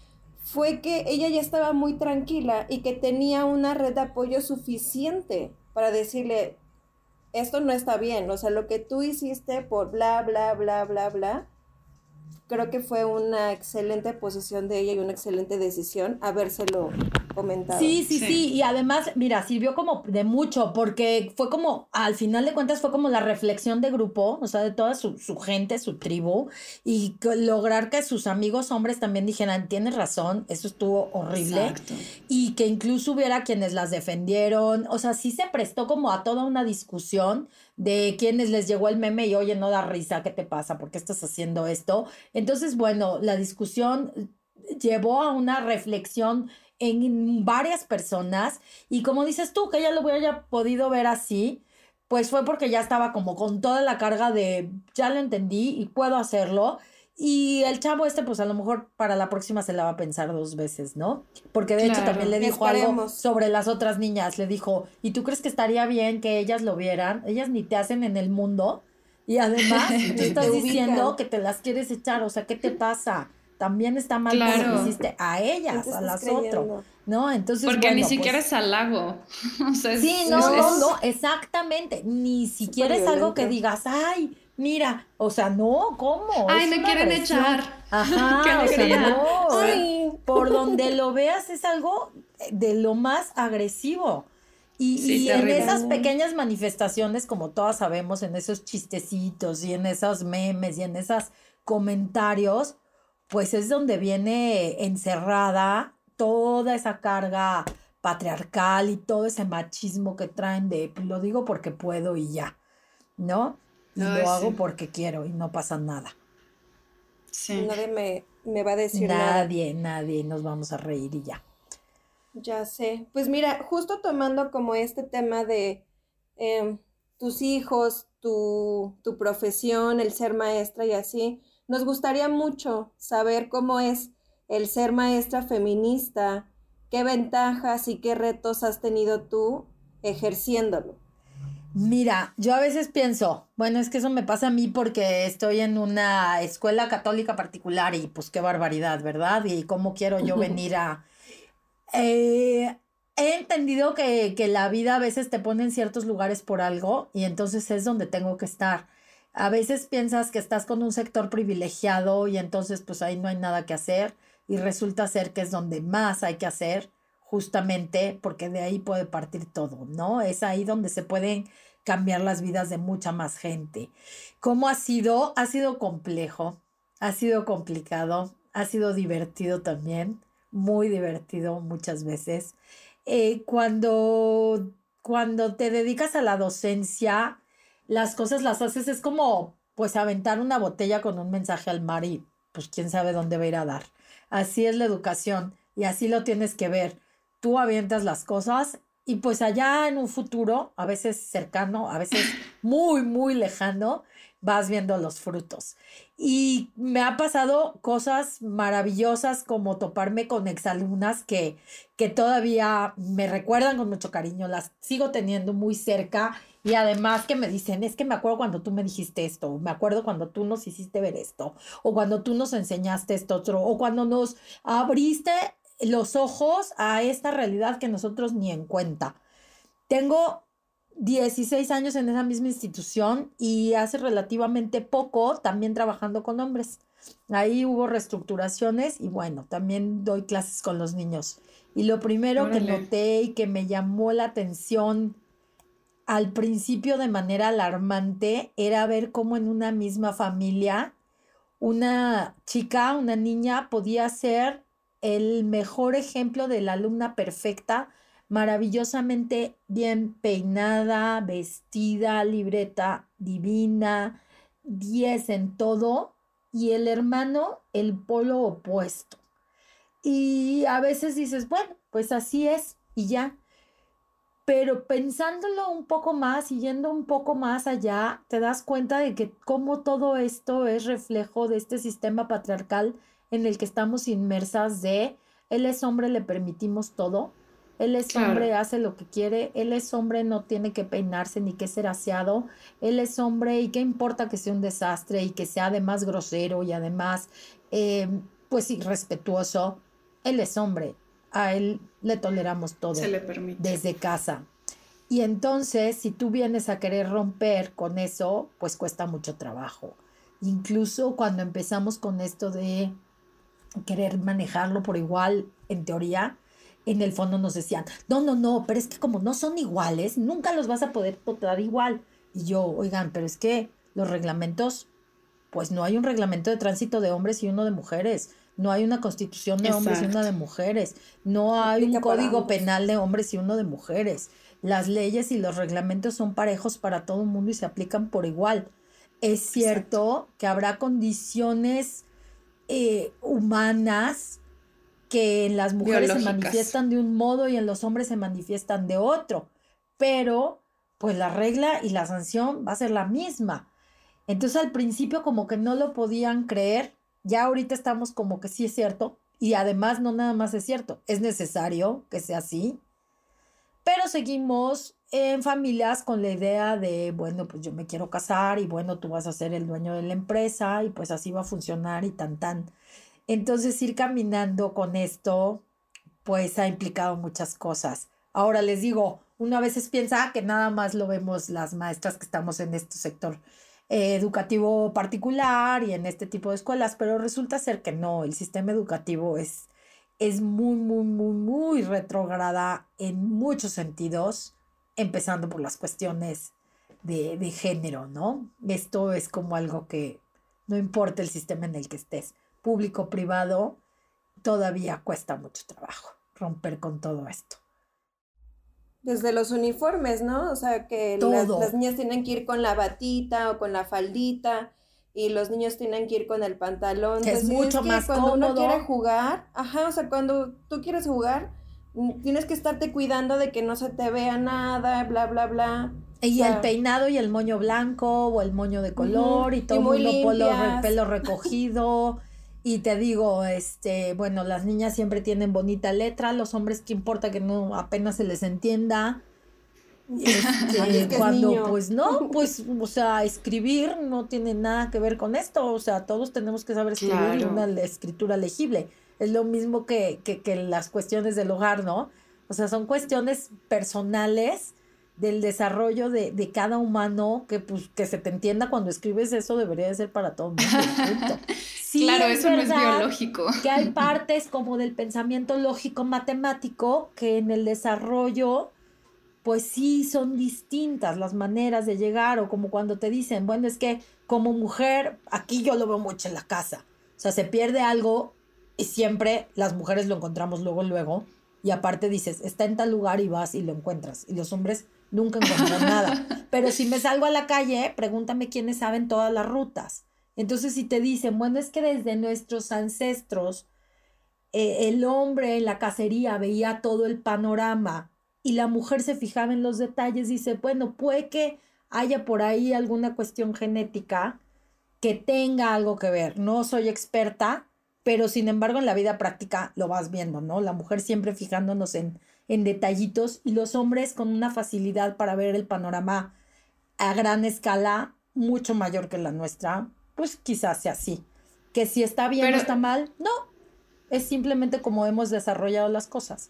fue que ella ya estaba muy tranquila y que tenía una red de apoyo suficiente para decirle, esto no está bien, o sea, lo que tú hiciste por bla, bla, bla, bla, bla, creo que fue una excelente posición de ella y una excelente decisión habérselo comentado. Sí, y además, mira, sirvió como de mucho, porque fue como, al final de cuentas, fue como la reflexión de grupo, o sea, de toda su gente, su tribu, y lograr que sus amigos hombres también dijeran, tienes razón, eso estuvo horrible, Exacto. y que incluso hubiera quienes las defendieron, o sea, sí se prestó como a toda una discusión de quienes les llegó el meme y, oye, no da risa, ¿qué te pasa? ¿Por qué estás haciendo esto? Entonces, bueno, la discusión llevó a una reflexión en varias personas, y como dices tú, que ella lo hubiera podido ver así, pues fue porque ya estaba como con toda la carga de ya lo entendí y puedo hacerlo. Y el chavo pues a lo mejor para la próxima se la va a pensar 2 veces, ¿no? Porque de hecho también le dijo algo Esperemos. sobre las otras niñas. Le dijo, ¿y tú crees que estaría bien que ellas lo vieran? Ellas ni te hacen en el mundo. Y además tú Ni estás te diciendo ubican. que te las quieres echar. O sea, ¿qué te pasa? También está mal como le Claro. hiciste a ¿Quién ellas, te a estás las creyendo? otras, ¿no? Entonces, Porque ni bueno, siquiera pues es halago. O sea, sí, no, exactamente. Ni Súper siquiera es algo que violento. digas, ay, mira, o sea, no, ¿cómo? Ay, Es me una quieren agresión. echar. Qué Ajá, o sea, alegría. no, o sea, Ay, por donde lo veas es algo de lo más agresivo. Sí, Y en terrible. esas pequeñas manifestaciones, como todas sabemos, en esos chistecitos y en esos memes y en esos comentarios, pues es donde viene encerrada toda esa carga patriarcal y todo ese machismo que traen de "Pues, lo digo porque puedo y ya, ¿no? Y Ay, lo sí. hago porque quiero y no pasa nada. Sí. nadie me va a decir nada. Nadie nos vamos a reír y ya. Ya sé. Pues mira, justo tomando como este tema de em, tus hijos, tu profesión, el ser maestra y así, nos gustaría mucho saber cómo es el ser maestra feminista, qué ventajas y qué retos has tenido tú ejerciéndolo. Mira, yo a veces pienso, bueno, es que eso me pasa a mí porque estoy en una escuela católica particular y pues qué barbaridad, ¿verdad? Y cómo quiero yo venir a... he entendido que la vida a veces te pone en ciertos lugares por algo y entonces es donde tengo que estar. A veces piensas que estás con un sector privilegiado y entonces pues ahí no hay nada que hacer y resulta ser que es donde más hay que hacer, justamente porque de ahí puede partir todo, ¿no? Es ahí donde se pueden cambiar las vidas de mucha más gente. ¿Cómo ha sido? Ha sido complejo, ha sido complicado, ha sido divertido también, muy divertido muchas veces. Cuando te dedicas a la docencia, las cosas las haces, es como pues aventar una botella con un mensaje al mar y pues quién sabe dónde va a ir a dar. Así es la educación y así lo tienes que ver. Tú avientas las cosas y pues allá en un futuro, a veces cercano, a veces muy, muy lejano, vas viendo los frutos. Y me ha pasado cosas maravillosas como toparme con exalumnas que todavía me recuerdan con mucho cariño, las sigo teniendo muy cerca y además que me dicen, es que me acuerdo cuando tú me dijiste esto, me acuerdo cuando tú nos hiciste ver esto, o cuando tú nos enseñaste esto otro, o cuando nos abriste los ojos a esta realidad que nosotros ni en cuenta. Tengo 16 años en esa misma institución y hace relativamente poco también trabajando con hombres. Ahí hubo reestructuraciones y bueno, también doy clases con los niños. Y lo primero que Órale. noté y que me llamó la atención al principio de manera alarmante era ver cómo en una misma familia una chica, una niña podía ser el mejor ejemplo de la alumna perfecta, maravillosamente bien peinada, vestida, libreta divina, 10 en todo, y el hermano el polo opuesto. Y a veces dices, bueno, pues así es y ya. Pero pensándolo un poco más y yendo un poco más allá, te das cuenta de que cómo todo esto es reflejo de este sistema patriarcal en el que estamos inmersas de él es hombre, le permitimos todo, él es Claro. hombre, hace lo que quiere, él es hombre, no tiene que peinarse ni que ser aseado, él es hombre y qué importa que sea un desastre y que sea además grosero y además, pues irrespetuoso. él es hombre, a él le toleramos todo. Se le permite. Desde casa. Y entonces, si tú vienes a querer romper con eso, pues cuesta mucho trabajo. Incluso cuando empezamos con esto de querer manejarlo por igual, en teoría, en el fondo nos decían, no, pero es que como no son iguales, nunca los vas a poder tratar igual. Y yo, oigan, pero es que los reglamentos, pues no hay un reglamento de tránsito de hombres y uno de mujeres, no hay una constitución de hombres y una de mujeres, no hay un código penal de hombres y uno de mujeres. Las leyes y los reglamentos son parejos para todo el mundo y se aplican por igual. Es cierto que habrá condiciones humanas que en las mujeres se manifiestan de un modo y en los hombres se manifiestan de otro, pero pues la regla y la sanción va a ser la misma. Entonces al principio como que no lo podían creer, ya ahorita estamos como que sí es cierto, y además no nada más es cierto, es necesario que sea así, pero seguimos en familias con la idea de, bueno, pues yo me quiero casar y bueno, tú vas a ser el dueño de la empresa y pues así va a funcionar y tan. Entonces ir caminando con esto, pues ha implicado muchas cosas. Ahora les digo, uno a veces piensa que nada más lo vemos las maestras que estamos en este sector educativo particular y en este tipo de escuelas, pero resulta ser que no, el sistema educativo es muy retrógrada en muchos sentidos, empezando por las cuestiones de género, ¿no? Esto es como algo que no importa el sistema en el que estés, público o privado, todavía cuesta mucho trabajo romper con todo esto. Desde los uniformes, ¿no? O sea, que las niñas tienen que ir con la batita o con la faldita y los niños tienen que ir con el pantalón. Que es mucho más cuando cómodo. uno quiere jugar, o sea, cuando tú quieres jugar, tienes que estarte cuidando de que no se te vea nada, bla, bla, bla. Y el peinado y el moño blanco o el moño de color y todo el mundo pelo recogido. Y te digo, bueno, las niñas siempre tienen bonita letra, los hombres, ¿qué importa que no apenas se les entienda? Cuando pues no, pues, o sea, escribir no tiene nada que ver con esto, o sea, todos tenemos que saber escribir una escritura legible. Es lo mismo que las cuestiones del hogar, ¿no? O sea, son cuestiones personales del desarrollo de cada humano que se te entienda cuando escribes, eso debería de ser para todo el mundo. Sí, claro, eso no es biológico. Que hay partes como del pensamiento lógico matemático que en el desarrollo pues sí son distintas las maneras de llegar, o como cuando te dicen, bueno, es que como mujer, aquí yo lo veo mucho en la casa, o sea, se pierde algo y siempre las mujeres lo encontramos luego, y aparte dices, está en tal lugar y vas y lo encuentras, y los hombres nunca encuentran nada. Pero si me salgo a la calle, pregúntame quiénes saben todas las rutas. Entonces si te dicen, bueno, es que desde nuestros ancestros el hombre en la cacería veía todo el panorama y la mujer se fijaba en los detalles, dice, bueno, puede que haya por ahí alguna cuestión genética que tenga algo que ver. No soy experta, pero sin embargo en la vida práctica lo vas viendo, ¿no? La mujer siempre fijándonos en detallitos y los hombres con una facilidad para ver el panorama a gran escala mucho mayor que la nuestra, pues quizás sea así. Que si está bien o está mal, no. Es simplemente como hemos desarrollado las cosas.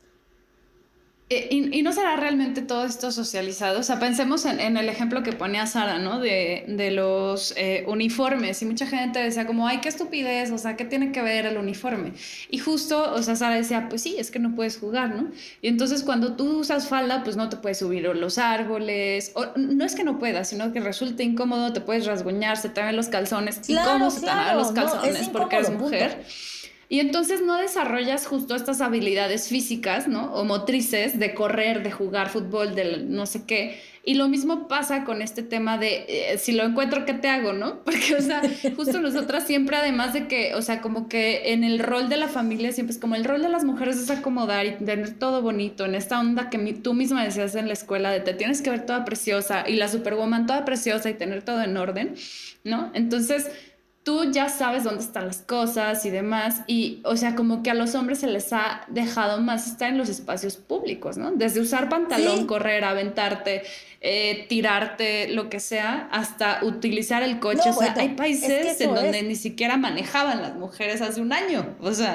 Y no será realmente todo esto socializado. O sea, pensemos en el ejemplo que ponía Sara, ¿no? De los uniformes. Y mucha gente decía como, ay, qué estupidez, o sea, ¿qué tiene que ver el uniforme? Y justo, o sea, Sara decía, pues sí, es que no puedes jugar, ¿no? Y entonces cuando tú usas falda, pues no te puedes subir a los árboles. O, no es que no puedas, sino que resulta incómodo, te puedes rasguñar, se te ven los calzones. Claro, ¿Y cómo se te ven los calzones? No, porque eres mujer. Punto. Y entonces no desarrollas justo estas habilidades físicas, ¿no? O motrices de correr, de jugar fútbol, de no sé qué. Y lo mismo pasa con este tema de si lo encuentro, ¿qué te hago, no? Porque, o sea, justo nosotras siempre, además de que, o sea, como que en el rol de la familia siempre es como el rol de las mujeres es acomodar y tener todo bonito, en esta onda que tú misma decías en la escuela de te tienes que ver toda preciosa y la superwoman toda preciosa y tener todo en orden, ¿no? Entonces tú ya sabes dónde están las cosas y demás, y, o sea, como que a los hombres se les ha dejado más estar en los espacios públicos, ¿no? Desde usar pantalón, sí, correr, aventarte, tirarte, lo que sea, hasta utilizar el coche. No, o sea, bueno, hay países en donde ni siquiera manejaban las mujeres hace un año, o sea.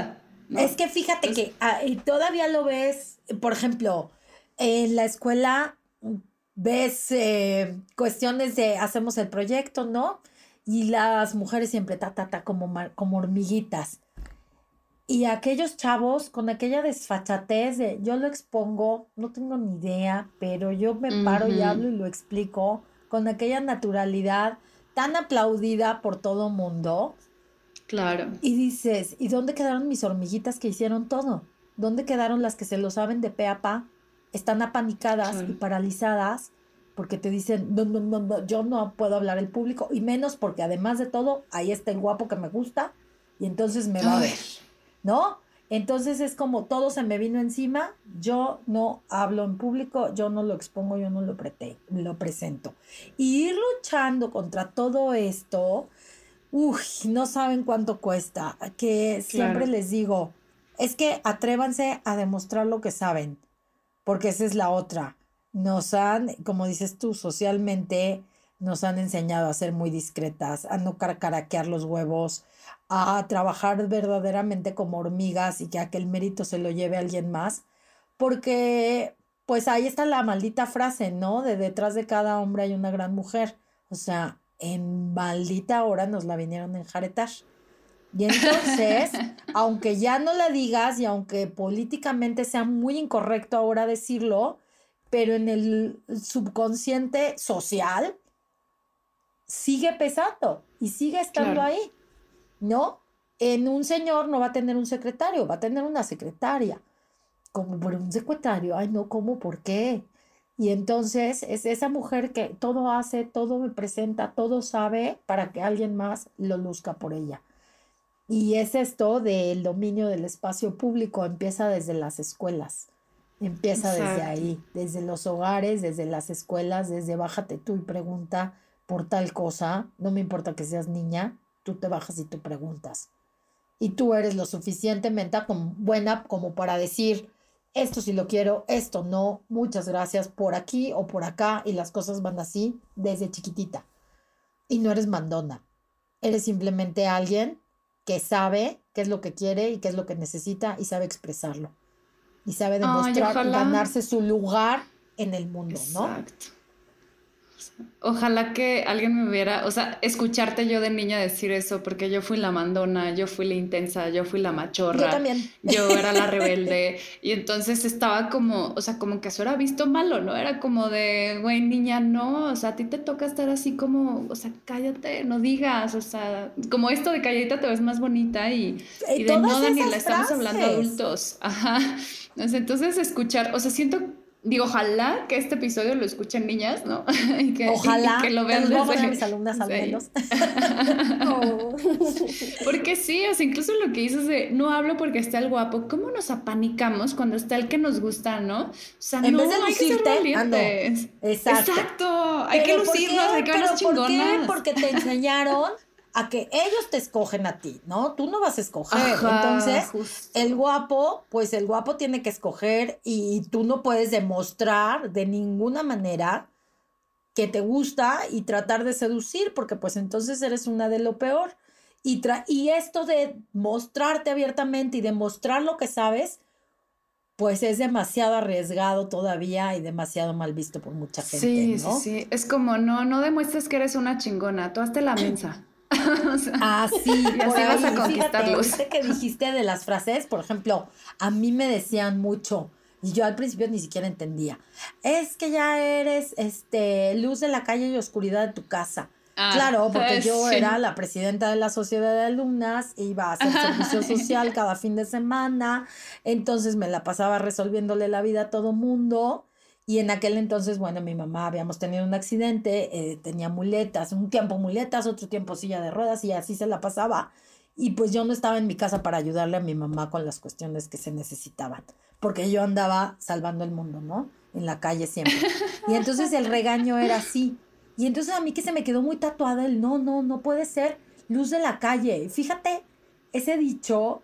¿no? Es que fíjate Entonces, que todavía lo ves, por ejemplo, en la escuela ves cuestiones de hacemos el proyecto, ¿no? Y las mujeres siempre como hormiguitas. Y aquellos chavos con aquella desfachatez de yo lo expongo, no tengo ni idea, pero yo me paro y ujú, hablo y lo explico con aquella naturalidad tan aplaudida por todo mundo. claro, Y dices, ¿y dónde quedaron mis hormiguitas que hicieron todo? ¿Dónde quedaron las que se lo saben de pe a pa? Están apanicadas y claro. paralizadas porque te dicen, no, no, no, no, yo no puedo hablar al público, y menos porque además de todo, ahí está el guapo que me gusta y entonces me va a Ay, ver, ¿no? Entonces es como todo se me vino encima, yo no hablo en público, yo no lo expongo, yo no lo presento. Y ir luchando contra todo esto. Uy, no saben cuánto cuesta, que siempre claro, les digo, es que atrévanse a demostrar lo que saben, porque esa es la otra. Nos han, como dices tú, socialmente nos han enseñado a ser muy discretas, a no carcaraquear los huevos, a trabajar verdaderamente como hormigas y que aquel mérito se lo lleve alguien más, porque pues ahí está la maldita frase, ¿no? De detrás de cada hombre hay una gran mujer. O sea, en maldita hora nos la vinieron a enjaretar. Y entonces, aunque ya no la digas y aunque políticamente sea muy incorrecto ahora decirlo, pero en el subconsciente social sigue pesando y sigue estando claro. ahí, ¿no? En un señor no va a tener un secretario, va a tener una secretaria. Como por un secretario, ay no, ¿cómo? ¿Por qué? Y entonces es esa mujer que todo hace, todo me presenta, todo sabe para que alguien más lo luzca por ella. Y es esto del dominio del espacio público, empieza desde las escuelas, empieza desde Exacto. ahí, desde los hogares, desde las escuelas, desde bájate tú y pregunta por tal cosa, no me importa que seas niña, tú te bajas y tú preguntas. Y tú eres lo suficientemente buena como para decir, esto sí lo quiero, esto no, muchas gracias por aquí o por acá, y las cosas van así desde chiquitita. Y no eres mandona, eres simplemente alguien que sabe qué es lo que quiere y qué es lo que necesita y sabe expresarlo. Y sabe Ay, demostrar y ojalá. ganarse su lugar en el mundo, ¿no? Exacto. Ojalá que alguien me hubiera, o sea, escucharte yo de niña decir eso, porque yo fui la mandona, yo fui la intensa, yo fui la Yo machorra, también. yo era la rebelde, y entonces estaba como, o sea, como que eso era visto malo, ¿no? Era como de, güey, niña, no, o sea, a ti te toca estar así como, o sea, cállate, no digas, o sea, como esto de calladita te ves más bonita y de Todas no, Daniela, esas estamos hablando frases. adultos, ajá. Entonces escuchar, o sea, siento digo, ojalá que este episodio lo escuchen niñas, ¿no? Y que Ojalá, lo te vean los voy a poner a mis desde, alumnas al desde ahí. menos. Oh. Porque sí, o sea, incluso lo que dices de no hablo porque está el guapo, ¿cómo nos apanicamos cuando está el que nos gusta, no? O sea, En vez de no, hay que ser lucirte, no. valientes. Exacto. Exacto, hay que ¿Pero por qué? lucirnos, hay que vernos ¿Pero por qué? chingonas. Porque te enseñaron a que ellos te escogen a ti, ¿no? Tú no vas a escoger. Ajá, Entonces, el justo. guapo, pues el guapo tiene que escoger y tú no puedes demostrar de ninguna manera que te gusta y tratar de seducir, porque pues entonces eres una de lo peor. Y esto de mostrarte abiertamente y demostrar lo que sabes, pues es demasiado arriesgado todavía y demasiado mal visto por mucha gente, Sí, sí, ¿no? sí. Es como, no, no demuestres que eres una chingona, tú hazte la mensa. O sea, Así, y por así vas a ahí. Y fíjate, conquistarlos. ahorita que dijiste de las frases, por ejemplo, a mí me decían mucho, y yo al principio ni siquiera entendía, es que ya eres luz de la calle y oscuridad de tu casa. Ah, Claro, porque yo era sí. la presidenta de la sociedad de alumnas, iba a hacer servicio social cada fin de semana, entonces me la pasaba resolviéndole la vida a todo mundo. Y en aquel entonces, bueno, mi mamá habíamos tenido un accidente, tenía muletas, un tiempo muletas, otro tiempo silla de ruedas y así se la pasaba. Y pues yo no estaba en mi casa para ayudarle a mi mamá con las cuestiones que se necesitaban, porque yo andaba salvando el mundo, ¿no? En la calle siempre. Y entonces el regaño era así. Y entonces a mí que se me quedó muy tatuada el no, no, no puede ser luz de la calle. Fíjate, ese dicho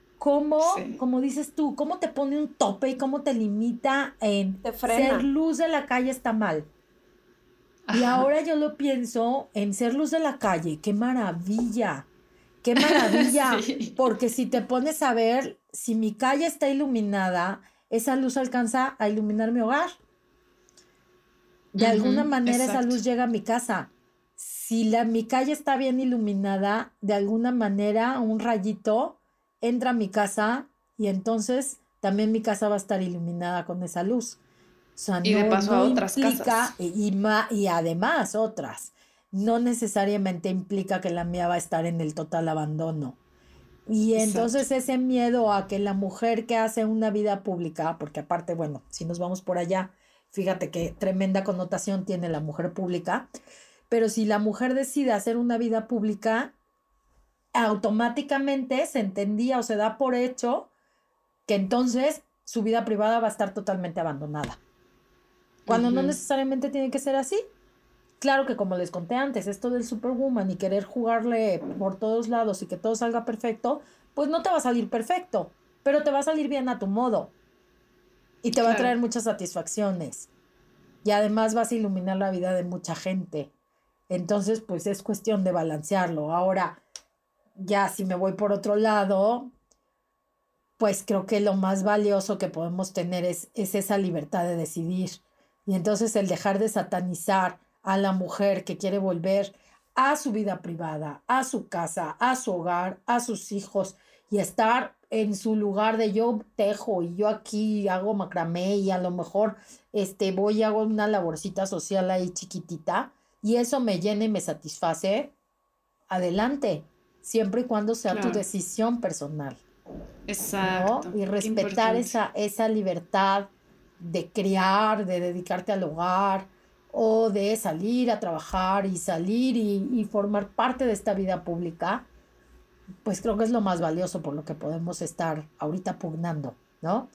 cómo, Sí. como dices tú, cómo te pone un tope y cómo te limita en Te ser frena. luz de la calle está mal. Y Ajá. ahora yo lo pienso en ser luz de la calle, qué maravilla, ¡Qué maravilla! Sí. Porque si te pones a ver, si mi calle está iluminada, esa luz alcanza a iluminar mi hogar. De alguna manera esa Exacto. luz llega a mi casa. Si mi calle está bien iluminada, de alguna manera un rayito entra a mi casa y entonces también mi casa va a estar iluminada con esa luz. O sea, Y de paso a no otras implica, casas. y además otras, no necesariamente implica que la mía va a estar en el total abandono. Y Exacto. entonces ese miedo a que la mujer que hace una vida pública, porque aparte, bueno, si nos vamos por allá, fíjate qué tremenda connotación tiene la mujer pública, pero si la mujer decide hacer una vida pública, automáticamente se entendía o se da por hecho que entonces su vida privada va a estar totalmente abandonada. Cuando no necesariamente tiene que ser así. Claro que como les conté antes, esto del Superwoman y querer jugarle por todos lados y que todo salga perfecto, pues no te va a salir perfecto, pero te va a salir bien a tu modo y te va a Claro. traer muchas satisfacciones y además vas a iluminar la vida de mucha gente. Entonces, pues es cuestión de balancearlo. Ahora, ya si me voy por otro lado, pues creo que lo más valioso que podemos tener es esa libertad de decidir. Y entonces el dejar de satanizar a la mujer que quiere volver a su vida privada, a su casa, a su hogar, a sus hijos y estar en su lugar de yo tejo y yo aquí hago macramé y a lo mejor voy y hago una laborcita social ahí chiquitita y eso me llena y me satisface, adelante, siempre y cuando sea tu Claro. decisión personal. Exacto. ¿No? Y Qué respetar importante. esa libertad de criar, de dedicarte al hogar o de salir a trabajar y salir y formar parte de esta vida pública, pues creo que es lo más valioso por lo que podemos estar ahorita pugnando, ¿no?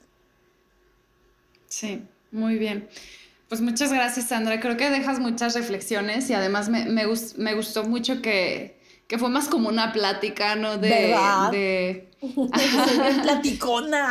Sí, muy bien. Pues muchas gracias, Sandra. Creo que dejas muchas reflexiones y además me gustó mucho que fue más como una plática, ¿no? ¿Verdad? De Soy bien platicona.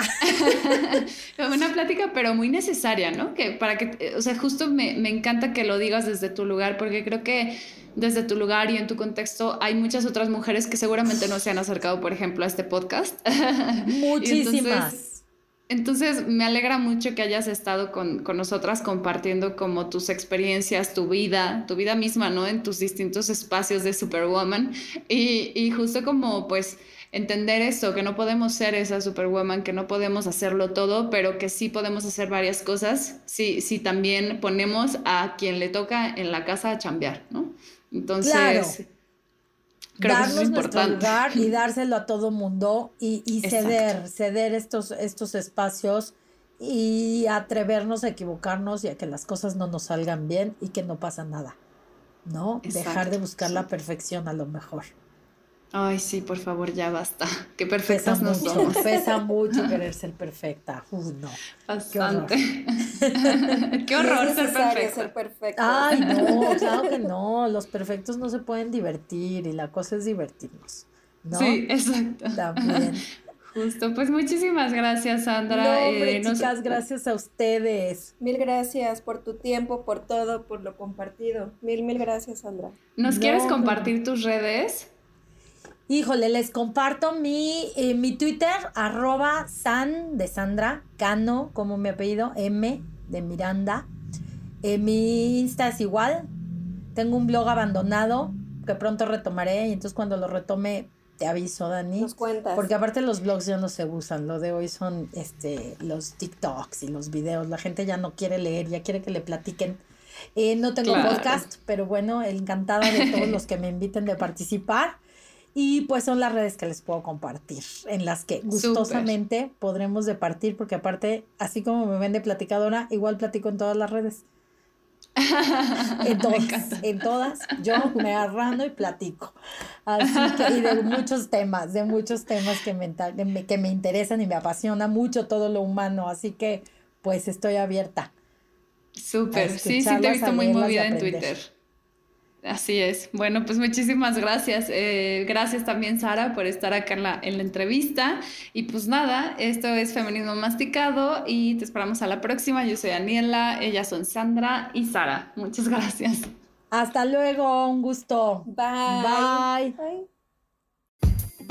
una plática, pero muy necesaria, ¿no? Que para que, o sea, justo me encanta que lo digas desde tu lugar, porque creo que desde tu lugar y en tu contexto hay muchas otras mujeres que seguramente no se han acercado, por ejemplo, a este podcast. Y Muchísimas. entonces me alegra mucho que hayas estado con nosotras compartiendo como tus experiencias, tu vida misma, ¿no? En tus distintos espacios de Superwoman y justo como pues entender esto, que no podemos ser esa Superwoman, que no podemos hacerlo todo, pero que sí podemos hacer varias cosas si también ponemos a quien le toca en la casa a chambear, ¿no? Claro. Entonces, creo que eso es Darnos nuestro importante. lugar y dárselo a todo mundo y Exacto. ceder estos espacios y atrevernos a equivocarnos y a que las cosas no nos salgan bien y que no pasa nada, ¿no? Dejar de Exacto. buscar la perfección a lo mejor. Ay, sí, por favor, ya basta. Qué perfectas no somos. Pesa mucho querer ser perfecta. No, qué horror. Bastante. Qué Ni es horror ser necesario perfecta. ser perfectos. Ay, no, claro que no. Los perfectos no se pueden divertir y la cosa es divertirnos, ¿no? Sí, exacto. También. Justo, pues muchísimas gracias, Sandra. No, hombre, chicas, gracias a ustedes. Mil gracias por tu tiempo, por todo, por lo compartido. Mil gracias, Sandra. ¿Nos quieres No, hombre. compartir tus redes? Híjole, les comparto mi Twitter, @san de Sandra, Cano, como mi apellido, M de Miranda. Mi Insta es igual. Tengo un blog abandonado que pronto retomaré y entonces cuando lo retome te aviso, Dani. Nos cuentas. Porque aparte los blogs ya no se usan, lo de hoy son los TikToks y los videos. La gente ya no quiere leer, ya quiere que le platiquen. No tengo Claro. podcast, pero bueno, encantada de todos los que me inviten de participar. Y pues son las redes que les puedo compartir, en las que gustosamente podremos departir, porque aparte, así como me ven de platicadora, igual platico en todas las redes. En todas, yo me arrando y platico. Así que, y de muchos temas que me interesan y me apasiona mucho todo lo humano. Así que, pues estoy abierta a Súper. Sí, sí te he escucharlas, visto a muy leerlas y movida en aprender. Twitter. Así es. Bueno, pues muchísimas gracias. Gracias también, Sara, por estar acá en la entrevista. Y pues nada, esto es Feminismo Masticado y te esperamos a la próxima. Yo soy Daniela, ellas son Sandra y Sara. Muchas gracias. Hasta luego, un gusto. Bye. Bye. Bye.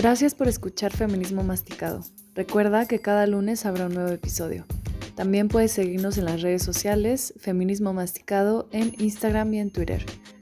Gracias por escuchar Feminismo Masticado. Recuerda que cada lunes habrá un nuevo episodio. También puedes seguirnos en las redes sociales, Feminismo Masticado, en Instagram y en Twitter.